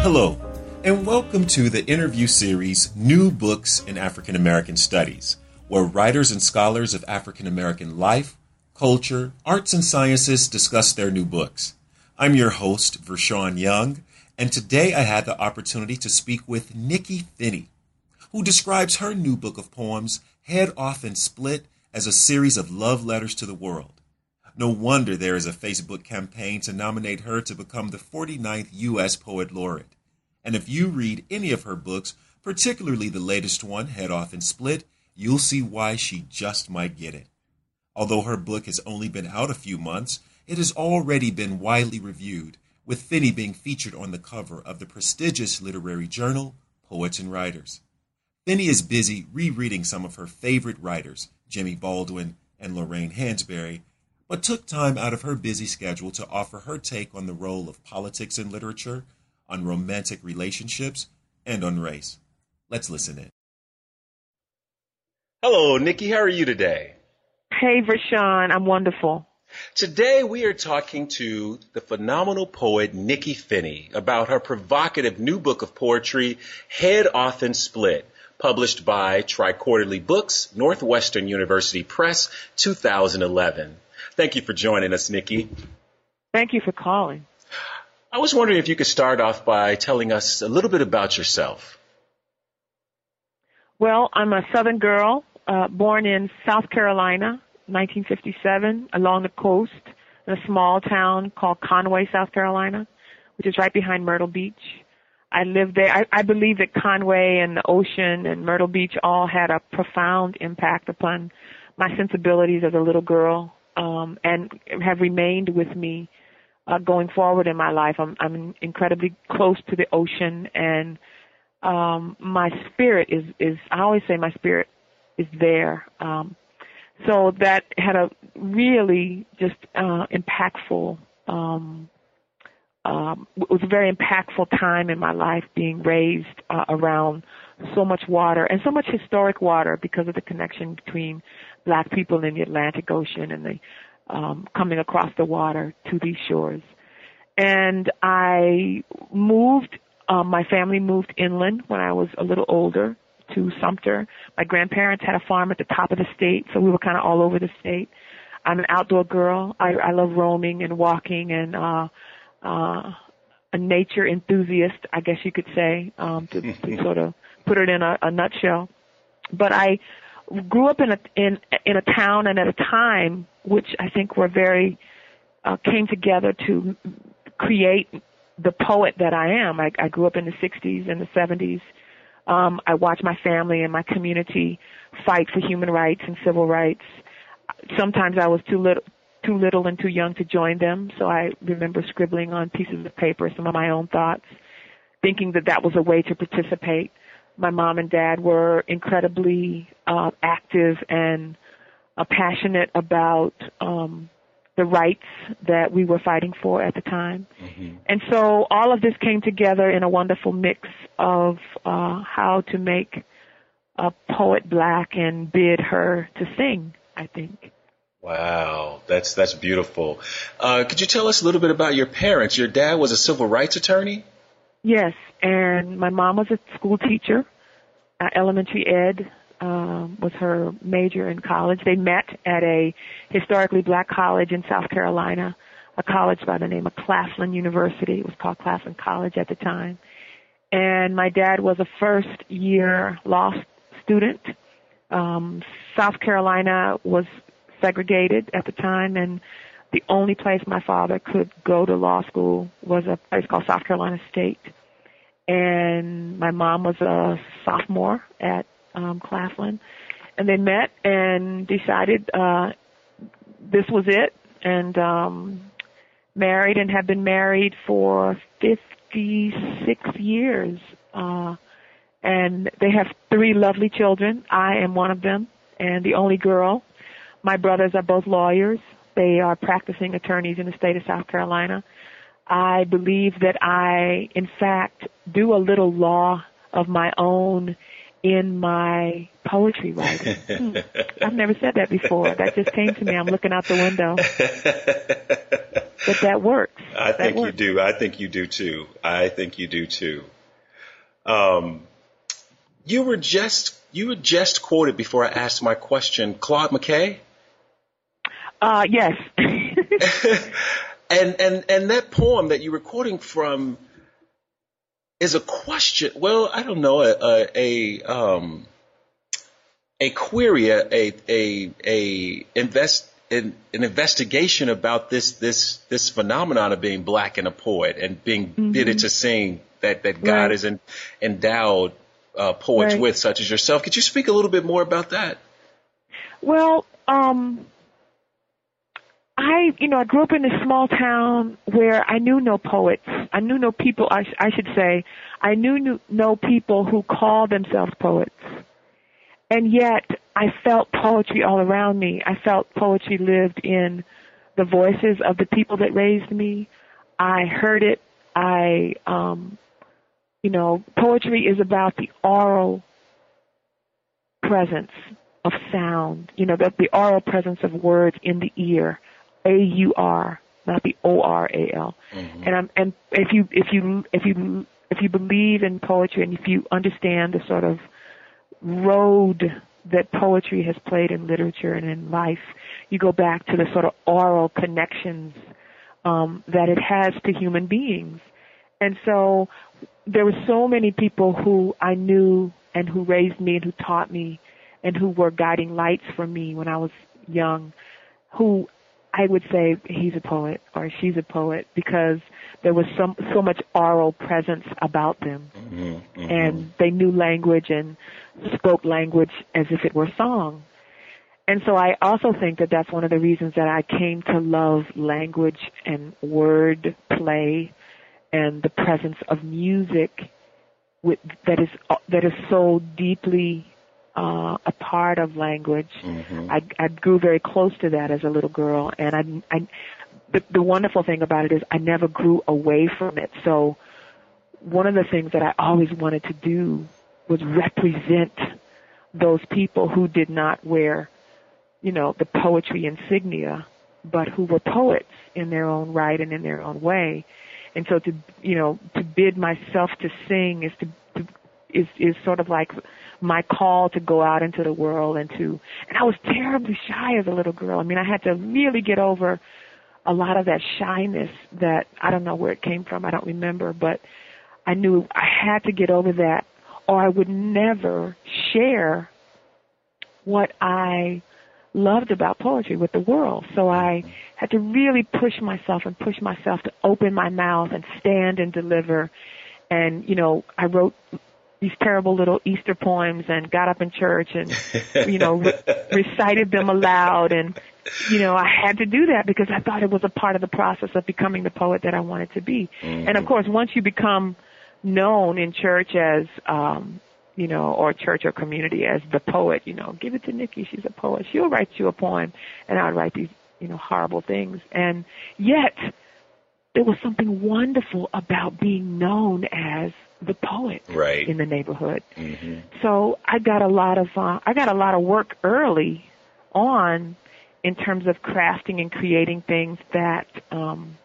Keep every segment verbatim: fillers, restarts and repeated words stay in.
Hello, and welcome to the interview series New Books in African American Studies, where writers and scholars of African American life, culture, arts, and sciences discuss their new books. I'm your host, Vershawn Young, and today I had the opportunity to speak with Nikki Finney, who describes her new book of poems, Head Off and Split, as a series of love letters to the world. No wonder there is a Facebook campaign to nominate her to become the forty-ninth U S Poet Laureate. And if you read any of her books, particularly the latest one, Head Off and Split, you'll see why she just might get it. Although her book has only been out a few months, it has already been widely reviewed, with Finney being featured on the cover of the prestigious literary journal, Poets and Writers. Finney is busy rereading some of her favorite writers, Jimmy Baldwin and Lorraine Hansberry, but took time out of her busy schedule to offer her take on the role of politics in literature, on romantic relationships, and on race. Let's listen in. Hello, Nikki. How are you today? Hey, Vershawn. I'm wonderful. Today we are talking to the phenomenal poet Nikki Finney about her provocative new book of poetry, Head Off and Split, published by Tri-Quarterly Books, Northwestern University Press, two thousand eleven. Thank you for joining us, Nikki. Thank you for calling. I was wondering if you could start off by telling us a little bit about yourself. Well, I'm a Southern girl, uh, born in South Carolina, nineteen fifty-seven, along the coast in a small town called Conway, South Carolina, which is right behind Myrtle Beach. I lived there. I, I believe that Conway and the ocean and Myrtle Beach all had a profound impact upon my sensibilities as a little girl, um, and have remained with me uh, going forward in my life. I'm, I'm incredibly close to the ocean, and um, my spirit is, is, I always say my spirit is there. Um, so that had a really just uh, impactful, um, um, it was a very impactful time in my life, being raised uh, around so much water and so much historic water because of the connection between black people in the Atlantic Ocean and the um, coming across the water to these shores. And I moved, um, my family moved inland when I was a little older to Sumter. My grandparents had a farm at the top of the state, so we were kind of all over the state. I'm an outdoor girl. I, I love roaming and walking and uh, uh, a nature enthusiast, I guess you could say, um, to, to sort of put it in a, a nutshell. But I grew up in a in in a town and at a time which I think were very uh, came together to create the poet that I am. I, I grew up in the sixties and the seventies. Um, I watched my family and my community fight for human rights and civil rights. Sometimes I was too little, too little and too young to join them, so I remember scribbling on pieces of paper some of my own thoughts, thinking that that was a way to participate. My mom and dad were incredibly uh, active and uh, passionate about um, the rights that we were fighting for at the time. Mm-hmm. And so all of this came together in a wonderful mix of uh, how to make a poet black and bid her to sing, I think. Wow, that's that's beautiful. Uh, could you tell us a little bit about your parents? Your dad was a civil rights attorney? Yes, and my mom was a school teacher. Uh, elementary ed um, was her major in college. They met at a historically black college in South Carolina, a college by the name of Claflin University. It was called Claflin College at the time. And my dad was a first-year law student. Um, South Carolina was segregated at the time, and the only place my father could go to law school was a place called South Carolina State. And my mom was a sophomore at um, Claflin. And they met and decided uh, this was it, and um, married and have been married for fifty-six years. Uh, and they have three lovely children. I am one of them, and the only girl. My brothers are both lawyers. They are practicing attorneys in the state of South Carolina. I believe that I, in fact, do a little law of my own in my poetry writing. Hmm. I've never said that before. That just came to me. I'm looking out the window. But that works. I that think works. you do. I think you do too. I think you do too. Um, you were just you were just quoted before I asked my question, Claude McKay. Uh, yes. and and and that poem that you were quoting from is a question. Well, I don't know, a a, a um a query, a a a, a invest. An, an investigation about this this this phenomenon of being black and a poet and being Mm-hmm. bidden to sing that that God Right. has en, endowed uh, poets Right. with, such as yourself. Could you speak a little bit more about that? Well, um, I, you know, I grew up in a small town where I knew no poets. I knew no people, I, sh- I should say. I knew no, no people who called themselves poets. And yet I felt poetry all around me. I felt poetry lived in the voices of the people that raised me. I heard it. I, um, you know, poetry is about the oral presence of sound, you know, the, the oral presence of words in the ear, A U R, not the O R A L. Mm-hmm. And I'm, and if you if you if you if you believe in poetry and if you understand the sort of road that poetry has played in literature and in life, you go back to the sort of oral connections um, that it has to human beings. And so there were so many people who I knew and who raised me and who taught me and who were guiding lights for me when I was young, who I would say he's a poet or she's a poet because there was some so much oral presence about them. Mm-hmm. Mm-hmm. And they knew language and spoke language as if it were song. And so I also think that that's one of the reasons that I came to love language and word play and the presence of music with, that is that is so deeply uh, a part of language. Mm-hmm. I, I grew very close to that as a little girl, and I, I the, the wonderful thing about it is I never grew away from it. So one of the things that I always wanted to do was represent those people who did not wear, you know, the poetry insignia, but who were poets in their own right and in their own way. And so to, you know, to bid myself to sing is to, to is is sort of like my call to go out into the world and to, and I was terribly shy as a little girl. I mean, I had to really get over a lot of that shyness that I don't know where it came from. I don't remember, but I knew I had to get over that or I would never share what I loved about poetry with the world. So I had to really push myself and push myself to open my mouth and stand and deliver. And, you know, I wrote these terrible little Easter poems and got up in church and, you know, re- recited them aloud. And, you know, I had to do that because I thought it was a part of the process of becoming the poet that I wanted to be. Mm-hmm. And, of course, once you become known in church as, um, you know, or church or community as the poet, you know, give it to Nikki, she's a poet. She'll write you a poem, and I would write these, you know, horrible things. And yet there was something wonderful about being known as the poet right. in the neighborhood. Mm-hmm. So I got a lot of uh, I got a lot of work early on in terms of crafting and creating things that, um,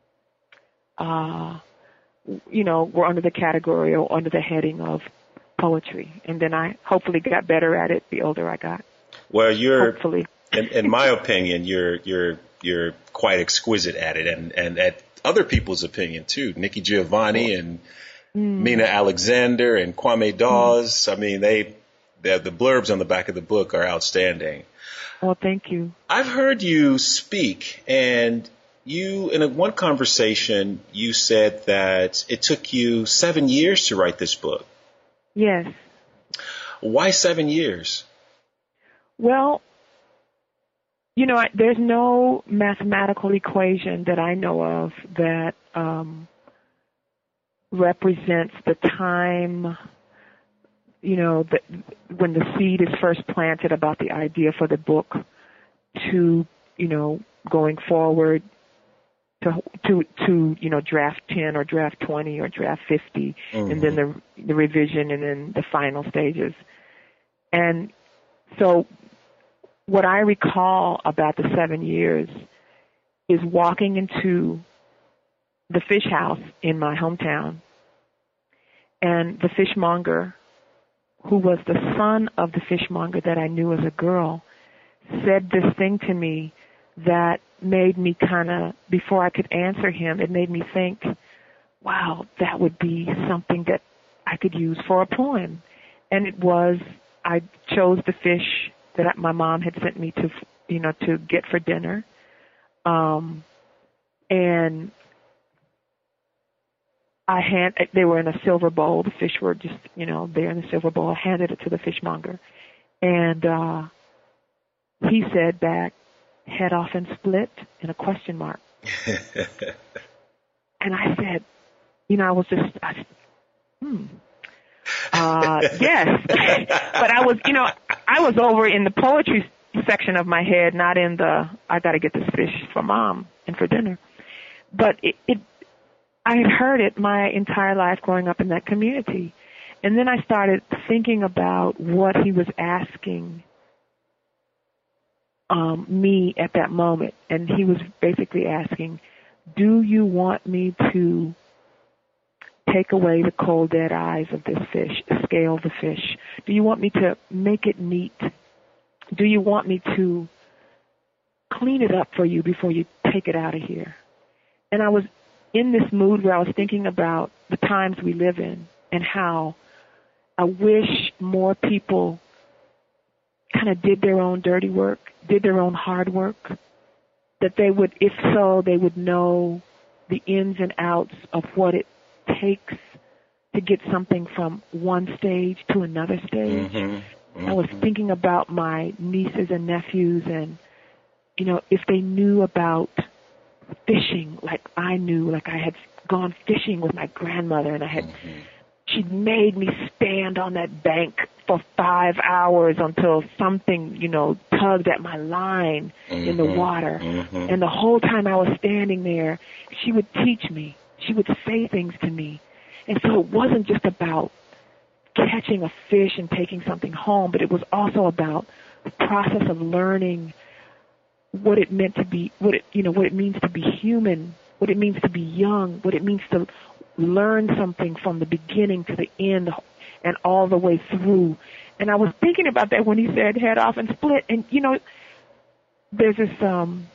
uh, you know, were under the category or under the heading of poetry. And then I hopefully got better at it the older I got. Well, you're, hopefully. in, in my opinion, you're you're you're quite exquisite at it, and, and at other people's opinion too. Nikki Giovanni and mm. Mina Alexander and Kwame Dawes. Mm. I mean, they the blurbs on the back of the book are outstanding. Well, thank you. I've heard you speak, and you, in a, one conversation, you said that it took you seven years to write this book. Yes. Why seven years? Well, you know, I, there's no mathematical equation that I know of that um, represents the time, you know, the, when the seed is first planted about the idea for the book to, you know, going forward to, to, to you know, draft ten or draft twenty or draft fifty, mm-hmm. and then the, the revision and then the final stages. And so what I recall about the seven years is walking into the fish house in my hometown, and the fishmonger, who was the son of the fishmonger that I knew as a girl, said this thing to me that made me kind of, before I could answer him, it made me think, wow, that would be something that I could use for a poem. And it was, I chose the fish that my mom had sent me to, you know, to get for dinner. Um, and I hand, they were in a silver bowl. The fish were just, you know, there in the silver bowl. I handed it to the fishmonger. And uh, he said back, head off and split, in a question mark. And I said, you know, I was just, I, hmm. Uh, yes. But I was, you know, I was over in the poetry section of my head, not in the, I got to get this fish for mom and for dinner. But it, it, I had heard it my entire life growing up in that community. And then I started thinking about what he was asking um, me at that moment. And he was basically asking, do you want me to take away the cold, dead eyes of this fish, scale the fish? Do you want me to make it neat? Do you want me to clean it up for you before you take it out of here? And I was in this mood where I was thinking about the times we live in and how I wish more people kind of did their own dirty work, did their own hard work, that they would, if so, they would know the ins and outs of what it takes to get something from one stage to another stage. Mm-hmm. Mm-hmm. I was thinking about my nieces and nephews and, you know, if they knew about fishing like I knew, like I had gone fishing with my grandmother and I had, mm-hmm. she'd made me stand on that bank for five hours until something, you know, tugged at my line mm-hmm. in the water. Mm-hmm. And the whole time I was standing there, she would teach me. She would say things to me. And so it wasn't just about catching a fish and taking something home, but it was also about the process of learning what it meant to be, what it, you know, what it means to be human, what it means to be young, what it means to learn something from the beginning to the end and all the way through. And I was thinking about that when he said head off and split. And, you know, there's this, um,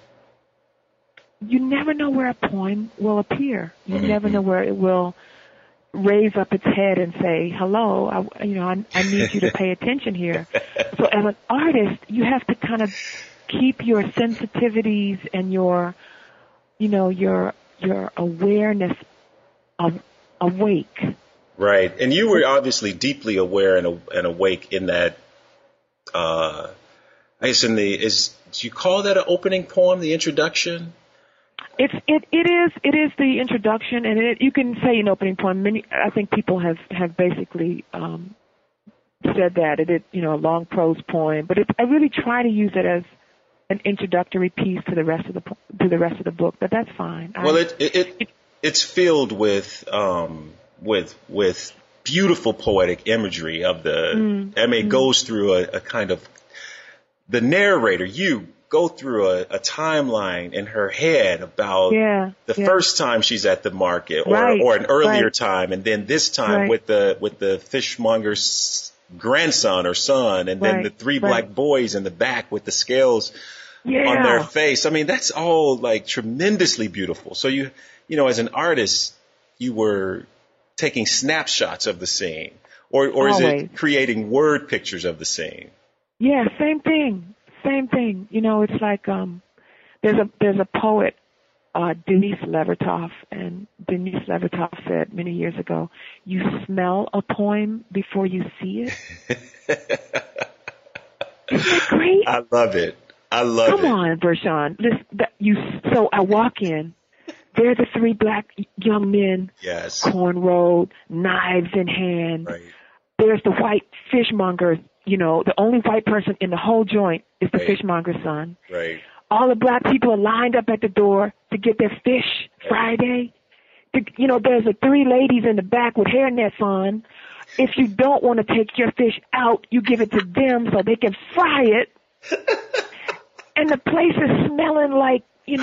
you never know where a poem will appear. You mm-hmm. never know where it will raise up its head and say, hello, I, you know, I, I need you to pay attention here. So as an artist, you have to kind of keep your sensitivities and your, you know, your your awareness of, awake. Right. And you were obviously deeply aware and, and awake in that, uh, I guess in the, is, do you call that an opening poem, the introduction? It's it it is it is the introduction, and it, you can say an opening poem. Many, I think people have have basically um, said that it is, you know, a long prose poem, but it, I really try to use it as an introductory piece to the rest of the to the rest of the book. But that's fine. Well, I, it, it it it it's filled with um with with beautiful poetic imagery of the. Mm, I mean, it mm. goes through a, a kind of the narrator. You. Go through a, a timeline in her head about yeah, the yeah. first time she's at the market, or right, or an earlier right. time, and then this time right. with the with the fishmonger's grandson or son, and then right, the three right. black boys in the back with the scales yeah. on their face. I mean, that's all like tremendously beautiful. So you you know, as an artist, you were taking snapshots of the scene, or or is Always. it creating word pictures of the scene? Yeah, same thing. Same thing. You know, it's like um, there's a there's a poet, uh, Denise Levertov, and Denise Levertov said many years ago, "You smell a poem before you see it." Isn't that great? I love it. I love Come it. Come on, Vershawn. Listen, that you. So I walk in. There are the three black young men. Yes. Cornrowed, knives in hand. Right. There's the white fishmonger. You know, the only white person in the whole joint is the right. fishmonger's son. Right. All the black people are lined up at the door to get their fish right. Friday. To, you know, there's the three ladies in the back with hairnets on. If you don't want to take your fish out, you give it to them so they can fry it. And the place is smelling like, you know,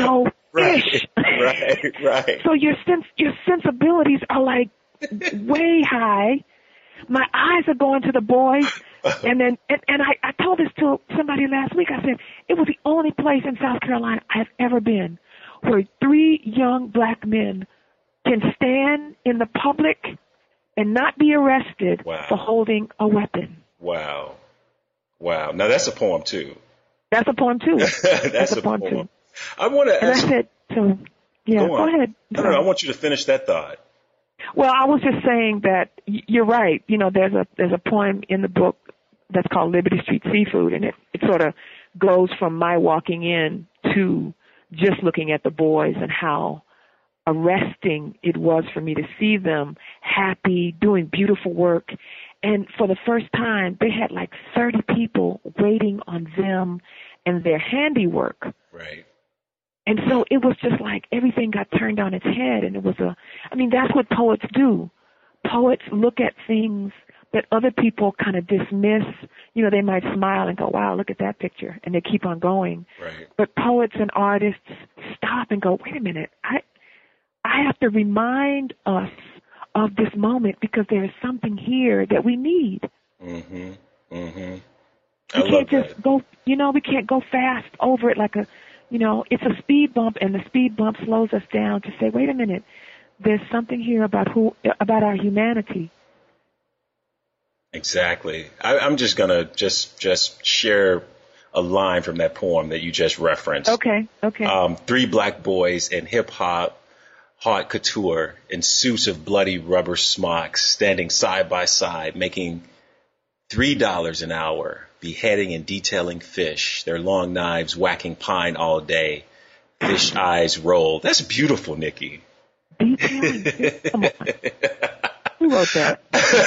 Right, ish. right, right. So your sense, your sensibilities are like way high. My eyes are going to the boys, and then and, and I, I told this to somebody last week. I said it was the only place in South Carolina I have ever been where three young black men can stand in the public and not be arrested Wow. for holding a weapon. Wow, wow. Now that's a poem too. That's a poem too. that's, That's a a poem, poem. too. I want to And ask. I said, so yeah, go, go on. ahead. No, no, no, I want you to finish that thought. Well, I was just saying that y- you're right. You know, there's a there's a poem in the book that's called Liberty Street Seafood, and it, it sort of goes from my walking in to just looking at the boys and how arresting it was for me to see them happy, doing beautiful work. And for the first time, they had like thirty people waiting on them and their handiwork. Right. And so it was just like everything got turned on its head, and it was a, I mean, that's what poets do. Poets look at things that other people kind of dismiss. You know, they might smile and go, wow, look at that picture, and they keep on going. Right. But poets and artists stop and go, wait a minute, I, I have to remind us of this moment because there is something here that we need. Mm-hmm. Mm-hmm. We I can't love just that. go, you know, we can't go fast over it like a, you know, it's a speed bump, and the speed bump slows us down to say, wait a minute, there's something here about who, about our humanity. Exactly. I, I'm just gonna just just share a line from that poem that you just referenced. Okay, okay. Um, three black boys in hip hop, haute couture, in suits of bloody rubber smocks, standing side by side, making three dollars an hour, beheading and detailing fish, their long knives whacking pine all day, fish eyes roll. That's beautiful, Nikki. Detailing fish? Come on. Who wrote that?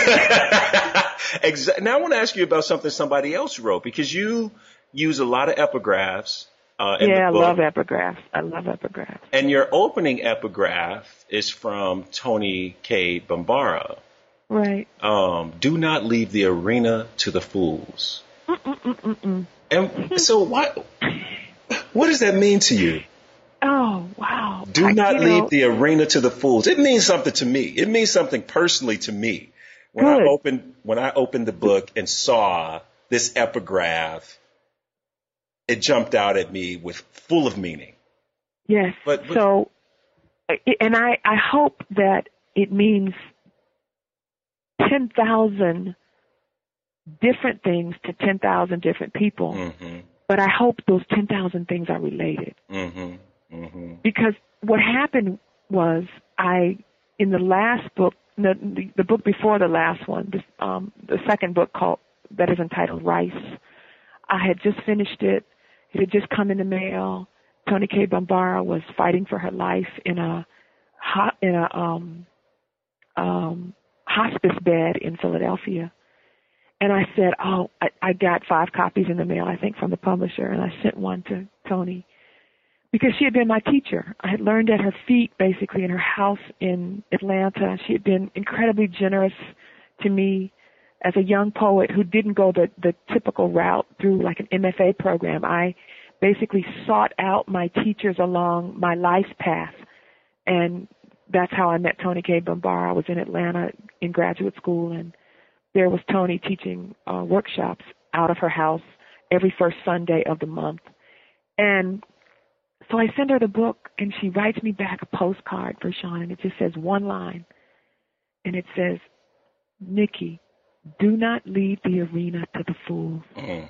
Exactly. Now I want to ask you about something somebody else wrote, because you use a lot of epigraphs uh, in Yeah, the book. I love epigraphs. I love epigraphs. And your opening epigraph is from Tony K. Bambara. Right. Um, do not leave the arena to the fools. Mm-mm-mm-mm. And so what, what does that mean to you? Oh, wow. Do I- not you leave know, the arena to the fools. It means something to me. It means something personally to me. When I Good. opened when I opened the book and saw this epigraph, it jumped out at me with full of meaning. Yes. But- but- so, and I, I hope that it means ten thousand different things to ten thousand different people. Mm-hmm. But I hope those ten thousand things are related. Mm-hmm. Mm-hmm. Because what happened was I, in the last book, the, the, the book before the last one, this, um, the second book called, that is entitled Rice, I had just finished it. It had just come in the mail. Tony K. Bambara was fighting for her life in a, ho- in a, um, um, hospice bed in Philadelphia. And I said, oh, I, I got five copies in the mail, I think, from the publisher, and I sent one to Tony because she had been my teacher. I had learned at her feet, basically, in her house in Atlanta. She had been incredibly generous to me as a young poet who didn't go the, the typical route through like an M F A program. I basically sought out my teachers along my life's path, and that's how I met Tony K. Bambara. I was in Atlanta in graduate school, and there was Tony teaching uh, workshops out of her house every first Sunday of the month. And so I send her the book, and she writes me back a postcard for Sean, and it just says one line. And it says, Nikki, do not leave the arena to the fools. Mm.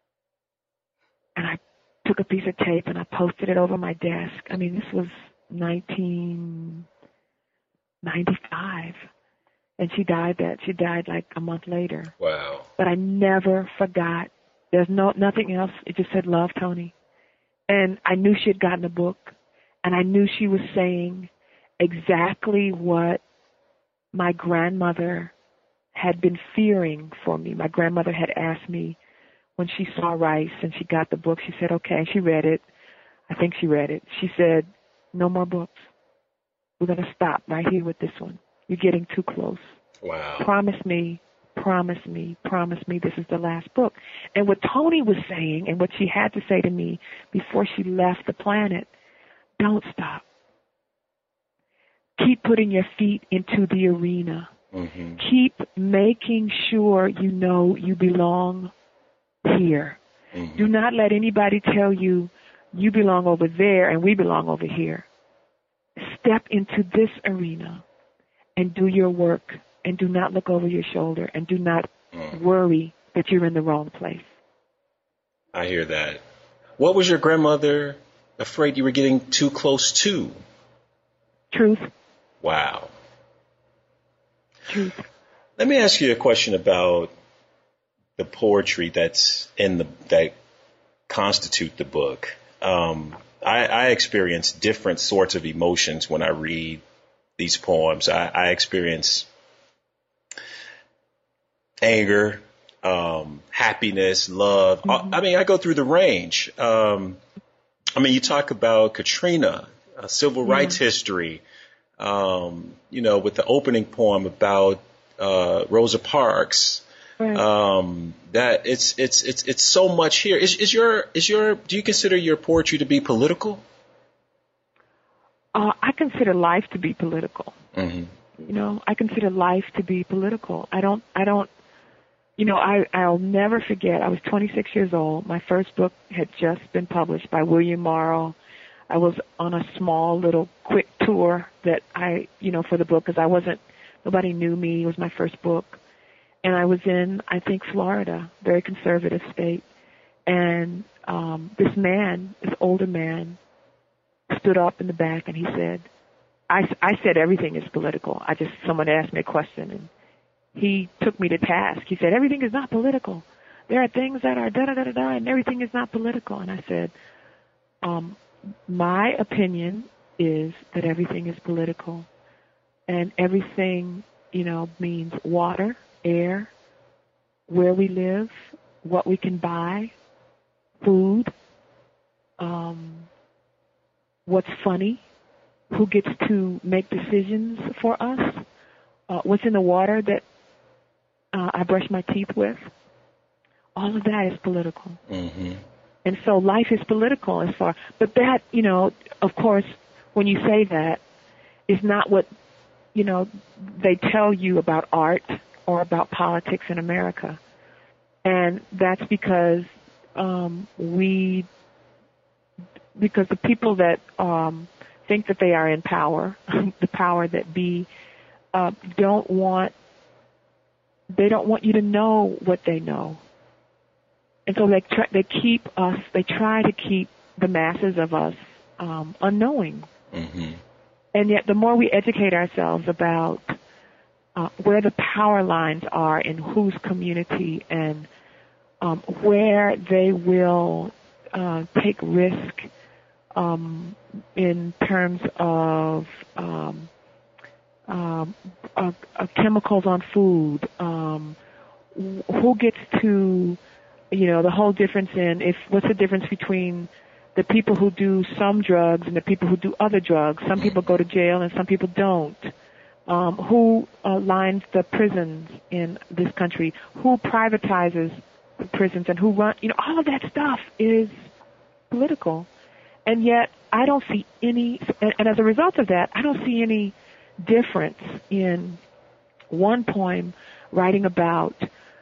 And I took a piece of tape, and I posted it over my desk. I mean, this was nineteen ninety-five. And she died that. She died like a month later. Wow. But I never forgot. There's no nothing else. It just said, love, Tony. And I knew she had gotten the book. And I knew she was saying exactly what my grandmother had been fearing for me. My grandmother had asked me when she saw Rice and she got the book, she said, okay, she read it. I think she read it. She said, no more books. We're going to stop right here with this one. You're getting too close. Wow. Promise me, promise me, promise me this is the last book. And what Tony was saying and what she had to say to me before she left the planet, don't stop. Keep putting your feet into the arena. Mm-hmm. Keep making sure you know you belong here. Mm-hmm. Do not let anybody tell you you belong over there and we belong over here. Step into this arena and do your work, and do not look over your shoulder, and do not mm. worry that you're in the wrong place. I hear that. What was your grandmother afraid you were getting too close to? Truth. Wow. Truth. Let me ask you a question about the poetry that's in the that constitute the book. Um, I, I experience different sorts of emotions when I read these poems. I, I experience anger, um, happiness, love. Mm-hmm. I, I mean, I go through the range. Um, I mean, you talk about Katrina, uh, civil yeah. rights history, um, you know, with the opening poem about uh, Rosa Parks. Right. Um, that it's it's it's it's so much here. Is, is your is your do you consider your poetry to be political? Uh, I consider life to be political. Mm-hmm. You know, I consider life to be political. I don't, I don't, you know, I, I'll never forget, I was twenty-six years old. My first book had just been published by William Morrow. I was on a small little quick tour that I, you know, for the book, because I wasn't, nobody knew me. It was my first book. And I was in, I think, Florida, very conservative state. And um, this man, this older man, stood up in the back and he said, I, I said everything is political. I just, someone asked me a question and he took me to task. He said, everything is not political. There are things that are da-da-da-da-da and everything is not political. And I said, um, my opinion is that everything is political. And everything, you know, means water, air, where we live, what we can buy, food, um, what's funny, who gets to make decisions for us, uh, what's in the water that uh, I brush my teeth with. All of that is political. Mm-hmm. And so life is political as far, but that, you know, of course, when you say that, is not what, you know, they tell you about art or about politics in America. And that's because um, we, because the people that um, think that they are in power, the power that be, uh, don't want, they don't want you to know what they know. And so they try, they keep us, they try to keep the masses of us um, unknowing. Mm-hmm. And yet the more we educate ourselves about uh, where the power lines are in whose community and um, where they will uh, take risk um, in terms of um, um, uh, uh, chemicals on food, um, who gets to, you know, the whole difference in if what's the difference between the people who do some drugs and the people who do other drugs. Some people go to jail and some people don't. Um, who uh, lines the prisons in this country? Who privatizes the prisons and who run? You know, all of that stuff is political. And yet I don't see any, and, and as a result of that, I don't see any difference in one poem writing about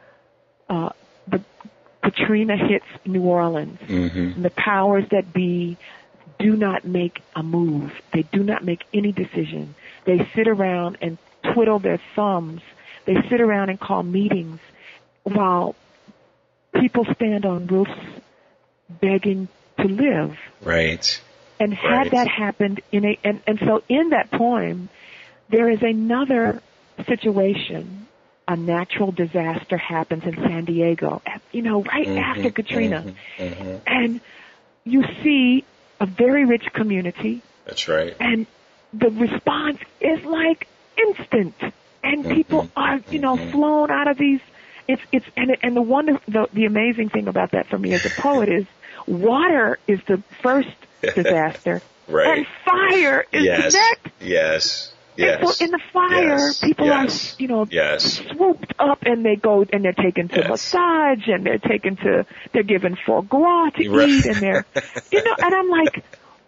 uh, the Katrina hits New Orleans. Mm-hmm. And the powers that be do not make a move. They do not make any decision. They sit around and twiddle their thumbs. They sit around and call meetings while people stand on roofs begging to live. Right. And had right. that happened in a, and, and so in that poem, there is another situation. A natural disaster happens in San Diego, you know, right mm-hmm, after Katrina. Mm-hmm, mm-hmm. And you see a very rich community. That's right. And the response is like instant. And mm-hmm, people are, you know, mm-hmm. flown out of these. It's, it's, and, and the wonder, the, the amazing thing about that for me as a poet is water is the first disaster. Right. And fire is yes. the next. Yes. Yes. And so in the fire, yes. people yes. are, you know, yes. swooped up and they go and they're taken to yes. massage and they're taken to, they're given foie gras to right. eat and they're, you know, and I'm like,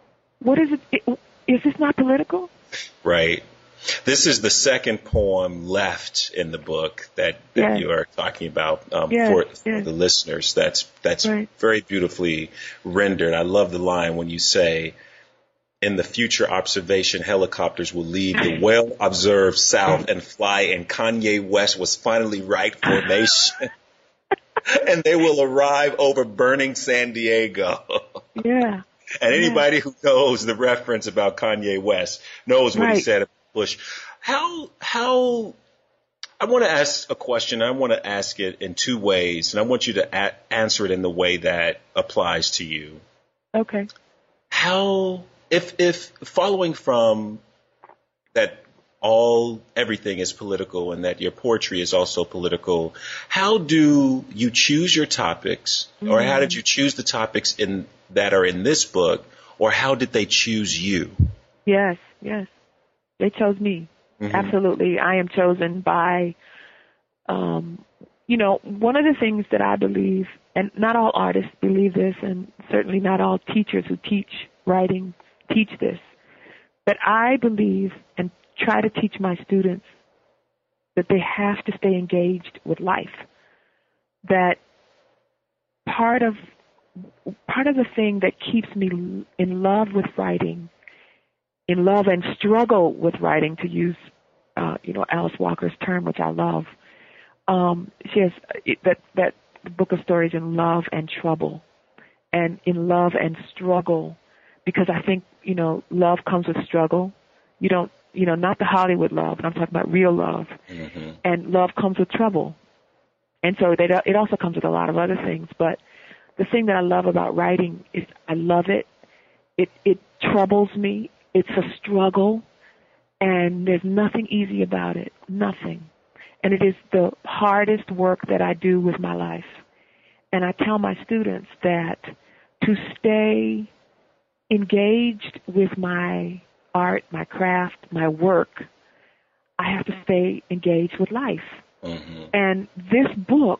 what is it? Is this not political? Right. This is the second poem left in the book that, that yes. you are talking about um, yes. for, yes. for the listeners. That's that's right. very beautifully rendered. I love the line when you say, in the future observation, helicopters will leave the well-observed South and fly in Kanye West was finally right formation. And they will arrive over burning San Diego. Yeah. And anybody yeah. who knows the reference about Kanye West knows what right. he said about Bush. How, how, I want to ask a question. I want to ask it in two ways, and I want you to a- answer it in the way that applies to you. Okay. How, if, if following from that all, everything is political and that your poetry is also political, how do you choose your topics, mm-hmm. or how did you choose the topics in that are in this book, or how did they choose you? Yes, yes. They chose me. Mm-hmm. Absolutely. I am chosen by, um, you know, one of the things that I believe, and not all artists believe this, and certainly not all teachers who teach writing teach this, but I believe and try to teach my students that they have to stay engaged with life. That part of part of the thing that keeps me in love with writing, in love and struggle with writing, to use, uh, you know, Alice Walker's term, which I love. Um, she has that that the book of stories in love and trouble, and in love and struggle, because I think, you know, love comes with struggle. You don't, you know, not the Hollywood love, but I'm talking about real love. Mm-hmm. And love comes with trouble, and so they, it also comes with a lot of other things. But the thing that I love about writing is I love it. It it troubles me. It's a struggle, and there's nothing easy about it, nothing. And it is the hardest work that I do with my life. And I tell my students that to stay engaged with my art, my craft, my work, I have to stay engaged with life. Mm-hmm. And this book,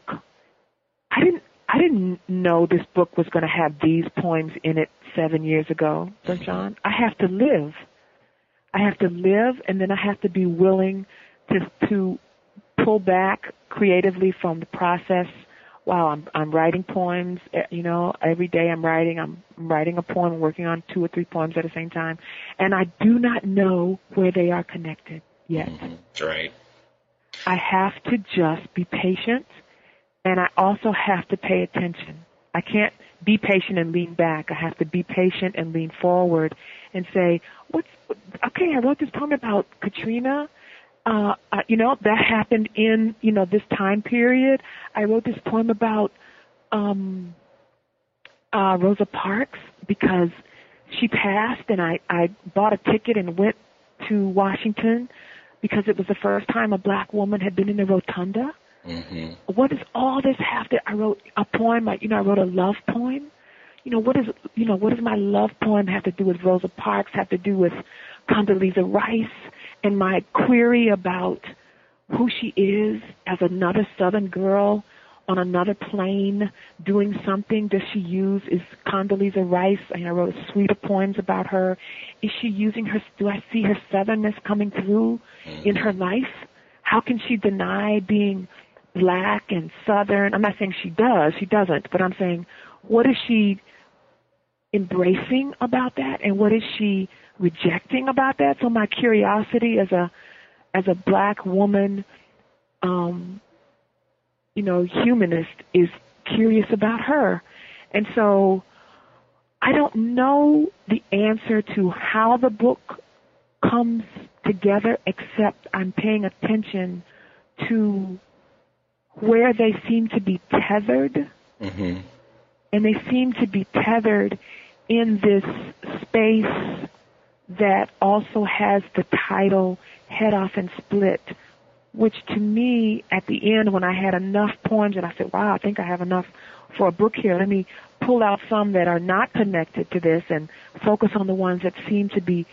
I didn't I didn't know this book was going to have these poems in it seven years ago, Sunshine. I have to live. I have to live, and then I have to be willing to to pull back creatively from the process. Wow, I'm I'm writing poems. You know, every day I'm writing. I'm writing a poem, working on two or three poems at the same time, and I do not know where they are connected yet. Mm-hmm. That's right. I have to just be patient. And I also have to pay attention. I can't be patient and lean back. I have to be patient and lean forward and say, "What's okay? I wrote this poem about Katrina. Uh, uh, you know, that happened in, you know, this time period. I wrote this poem about um, uh, Rosa Parks because she passed, and I, I bought a ticket and went to Washington because it was the first time a black woman had been in the rotunda." Mm-hmm. What does all this have to? I wrote a poem, like, you know, I wrote a love poem. You know, what is, you know, what does my love poem have to do with Rosa Parks? Have to do with Condoleezza Rice and my query about who she is as another Southern girl on another plane doing something? Does she use, is Condoleezza Rice, I wrote a suite of poems about her. Is she using her, do I see her Southernness coming through mm-hmm. in her life? How can she deny being black and Southern? I'm not saying she does, she doesn't, but I'm saying, what is she embracing about that, and what is she rejecting about that? So my curiosity as a as a black woman, um, you know, humanist, is curious about her. And so I don't know the answer to how the book comes together, except I'm paying attention to where they seem to be tethered. Mm-hmm. And they seem to be tethered in this space that also has the title Head Off and Split, which to me, at the end, when I had enough poems, and I said, wow, I think I have enough for a book here. Let me pull out some that are not connected to this and focus on the ones that seem to be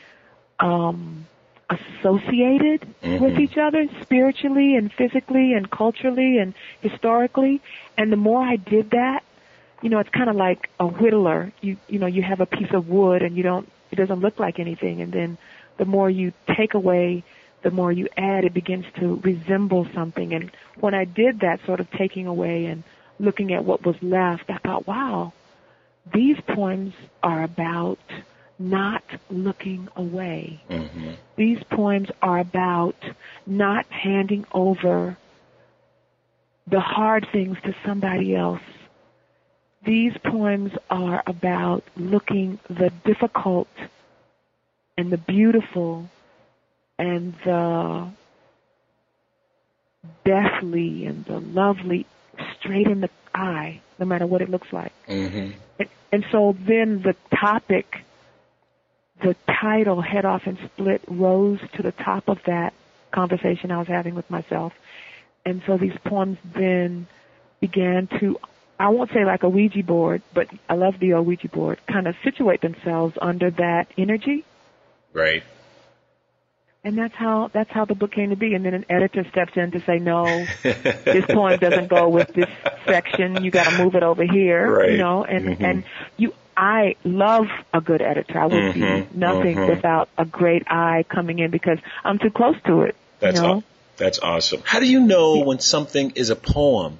um, associated mm-hmm. with each other spiritually and physically and culturally and historically. And the more I did that, you know, it's kind of like a whittler. You you know, you have a piece of wood and you don't It doesn't look like anything. And then the more you take away, the more you add, it begins to resemble something. And when I did that sort of taking away and looking at what was left, I thought, wow, these poems are about not looking away. Mm-hmm. These poems are about not handing over the hard things to somebody else. These poems are about looking the difficult and the beautiful and the deathly and the lovely straight in the eye, no matter what it looks like. Mm-hmm. And, and so then the topic, the title, Head Off and Split, rose to the top of that conversation I was having with myself. And so these poems then began to, I won't say like a Ouija board, but I love the old Ouija board, kind of situate themselves under that energy. Right. And that's how that's how the book came to be. And then an editor steps in to say, no, this poem doesn't go with this section. You got to move it over here, right. you know. And mm-hmm. and you, I love a good editor. I would mm-hmm. be nothing mm-hmm. without a great eye coming in because I'm too close to it. That's you know? aw- that's awesome. How do you know when something is a poem?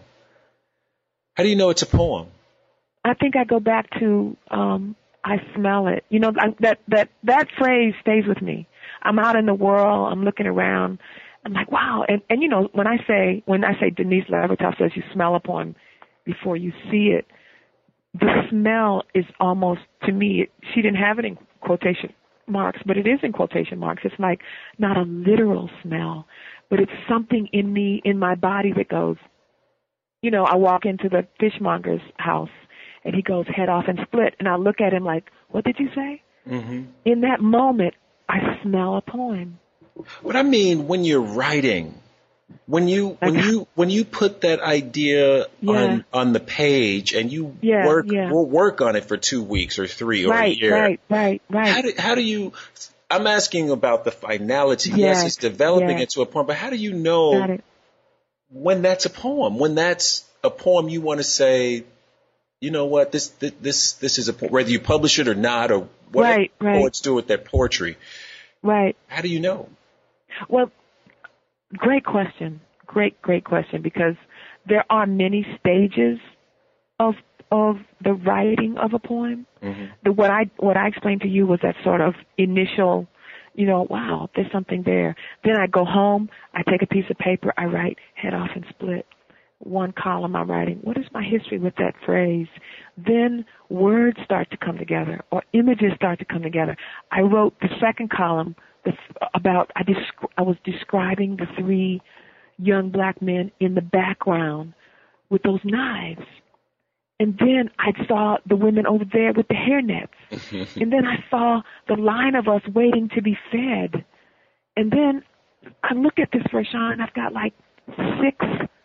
How do you know it's a poem? I think I go back to um, I smell it. You know, I, that that that phrase stays with me. I'm out in the world. I'm looking around. I'm like, wow. And, and you know, when I say, when I say Denise Levertov says you smell a poem before you see it, the smell is almost, to me, it, she didn't have it in quotation marks, but it is in quotation marks. It's like not a literal smell, but it's something in me, in my body that goes, you know, I walk into the fishmonger's house and he goes, head off and split. And I look at him like, what did you say? Mm-hmm. In that moment, I smell a poem. What I mean, when you're writing, when you when you when you put that idea yeah. on on the page and you yeah, work yeah. will work on it for two weeks or three or right, a year. Right, right, right. How do how do you? I'm asking about the finality. Yes, yes it's developing yes. into a poem, but how do you know when that's a poem? When that's a poem, you want to say, you know what, this this this, this is a poem, whether you publish it or not, or what right, right. poets do with their poetry. Right. How do you know? Well, great question. Great, great question, because there are many stages of of the writing of a poem. Mm-hmm. The, what I what I explained to you was that sort of initial, you know, wow, there's something there. Then I go home, I take a piece of paper, I write head off and split. One column I'm writing, what is my history with that phrase? Then words start to come together or images start to come together. I wrote the second column the, about, I, desc- I was describing the three young black men in the background with those knives. And then I saw the women over there with the hairnets. And then I saw the line of us waiting to be fed. And then I look at this, Vershawn, and I've got like six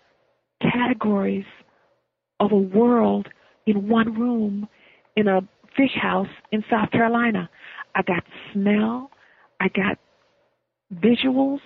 categories of a world in one room in a fish house in South Carolina. I got smell, I got visuals,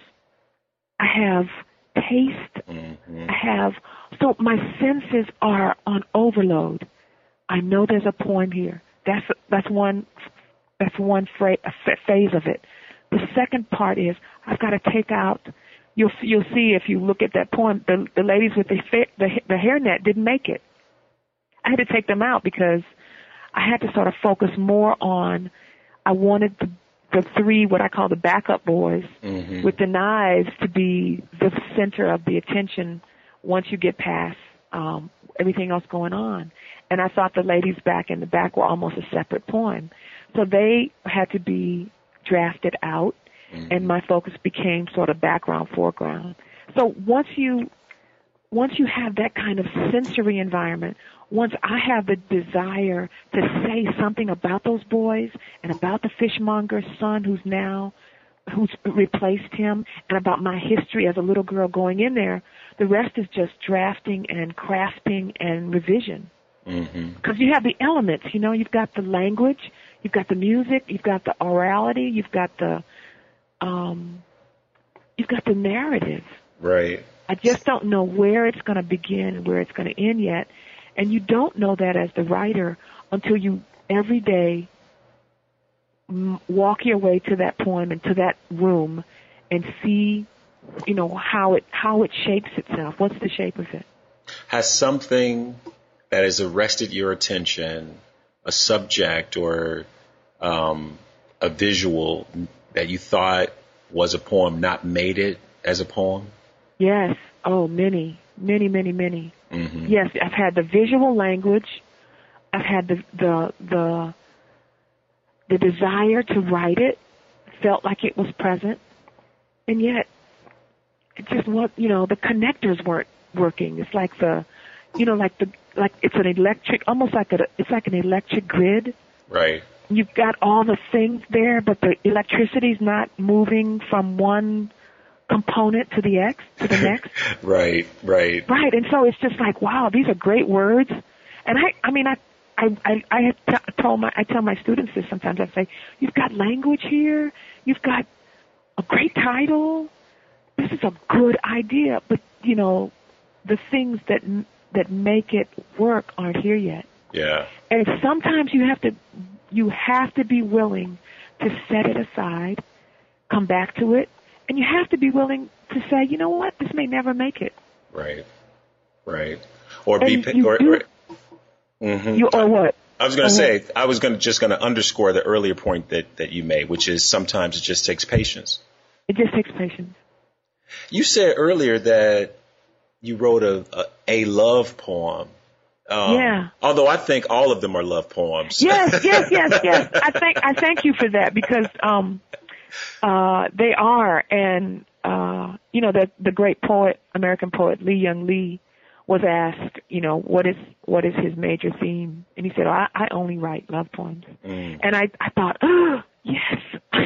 I have taste, mm-hmm. I have, so my senses are on overload. I know there's a poem here. That's that's one that's one phrase, phase of it. The second part is I've got to take out. You'll you'll see if you look at that poem, the the ladies with the the the hairnet didn't make it. I had to take them out because I had to sort of focus more on. I wanted the the three what I call the backup boys mm-hmm. with the knives to be the center of the attention once you get past um, everything else going on. And I thought the ladies back in the back were almost a separate poem, so they had to be drafted out. Mm-hmm. And my focus became sort of background, foreground. So once you, once you have that kind of sensory environment, once I have the desire to say something about those boys and about the fishmonger's son who's now, who's replaced him, and about my history as a little girl going in there, the rest is just drafting and crafting and revision. Because mm-hmm. you have the elements, you know, you've got the language, you've got the music, you've got the orality, you've got the Um, you've got the narrative. Right. I just don't know where it's going to begin and where it's going to end yet. And you don't know that as the writer until you every day m- walk your way to that poem and to that room and see, you know, how it how it shapes itself. What's the shape of it? Has something that has arrested your attention, a subject or um, a visual that you thought was a poem, not made it as a poem? Yes. Oh, many, many, many, many. Mm-hmm. Yes, I've had the visual language. I've had the the the the desire to write it. Felt like it was present, and yet it just what you know the connectors weren't working. It's like the, you know, like the like it's an electric, almost like a it's like an electric grid. Right. You've got all the things there, but the electricity's not moving from one component to the X to the next. Right, right. Right, and so it's just like, wow, these are great words. And I, I mean, I, I, I, I had t- told my, I tell my students this sometimes. I say, you've got language here, you've got a great title. This is a good idea, but you know, the things that that make it work aren't here yet. Yeah. And sometimes you have to, you have to be willing to set it aside, come back to it, and you have to be willing to say, you know what, this may never make it. Right, right. Or be, And you or, do- or mm-hmm. You or what? I was going to Or say, I was going to just going to underscore the earlier point that, that you made, which is sometimes it just takes patience. It just takes patience. You said earlier that you wrote a, a, a love poem. Um, Yeah. Although I think all of them are love poems. Yes, yes, yes, yes. I thank I thank you for that because um, uh, they are, and uh, you know, the the great poet, American poet Lee Young Lee, was asked, you know, what is what is his major theme, and he said, oh, I, I only write love poems, Mm. and I I thought, oh, yes,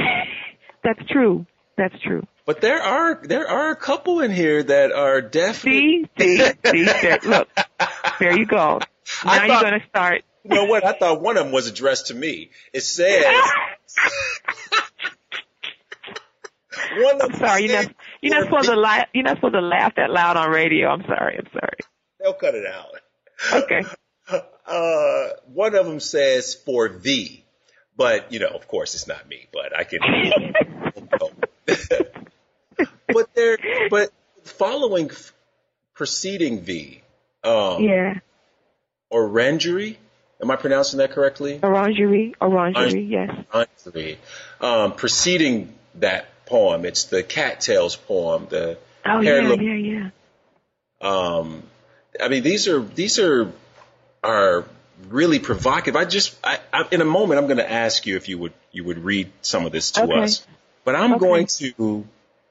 that's true, that's true. But there are there are a couple in here that are definitely. See, see, see, there, look, there you go. Now I you're thought- gonna start. You know what? I thought one of them was addressed to me. It says. one of I'm sorry, you're not, you're not supposed to laugh. You're not supposed to laugh that loud on radio. I'm sorry. I'm sorry. They'll cut it out. Okay. Uh, one of them says for thee, but you know, of course, it's not me. But I can. but there, but following, preceding thee, um, Yeah. orangery. Am I pronouncing that correctly? Orangery. Orangery. Yes. Orangery. Um, preceding that poem, it's the cattails poem. The Oh hair yeah, look- yeah, yeah. Um, I mean, these are these are are really provocative. I just, I, I, in a moment, I'm going to ask you if you would you would read some of this to Okay. us. But I'm Okay. going to,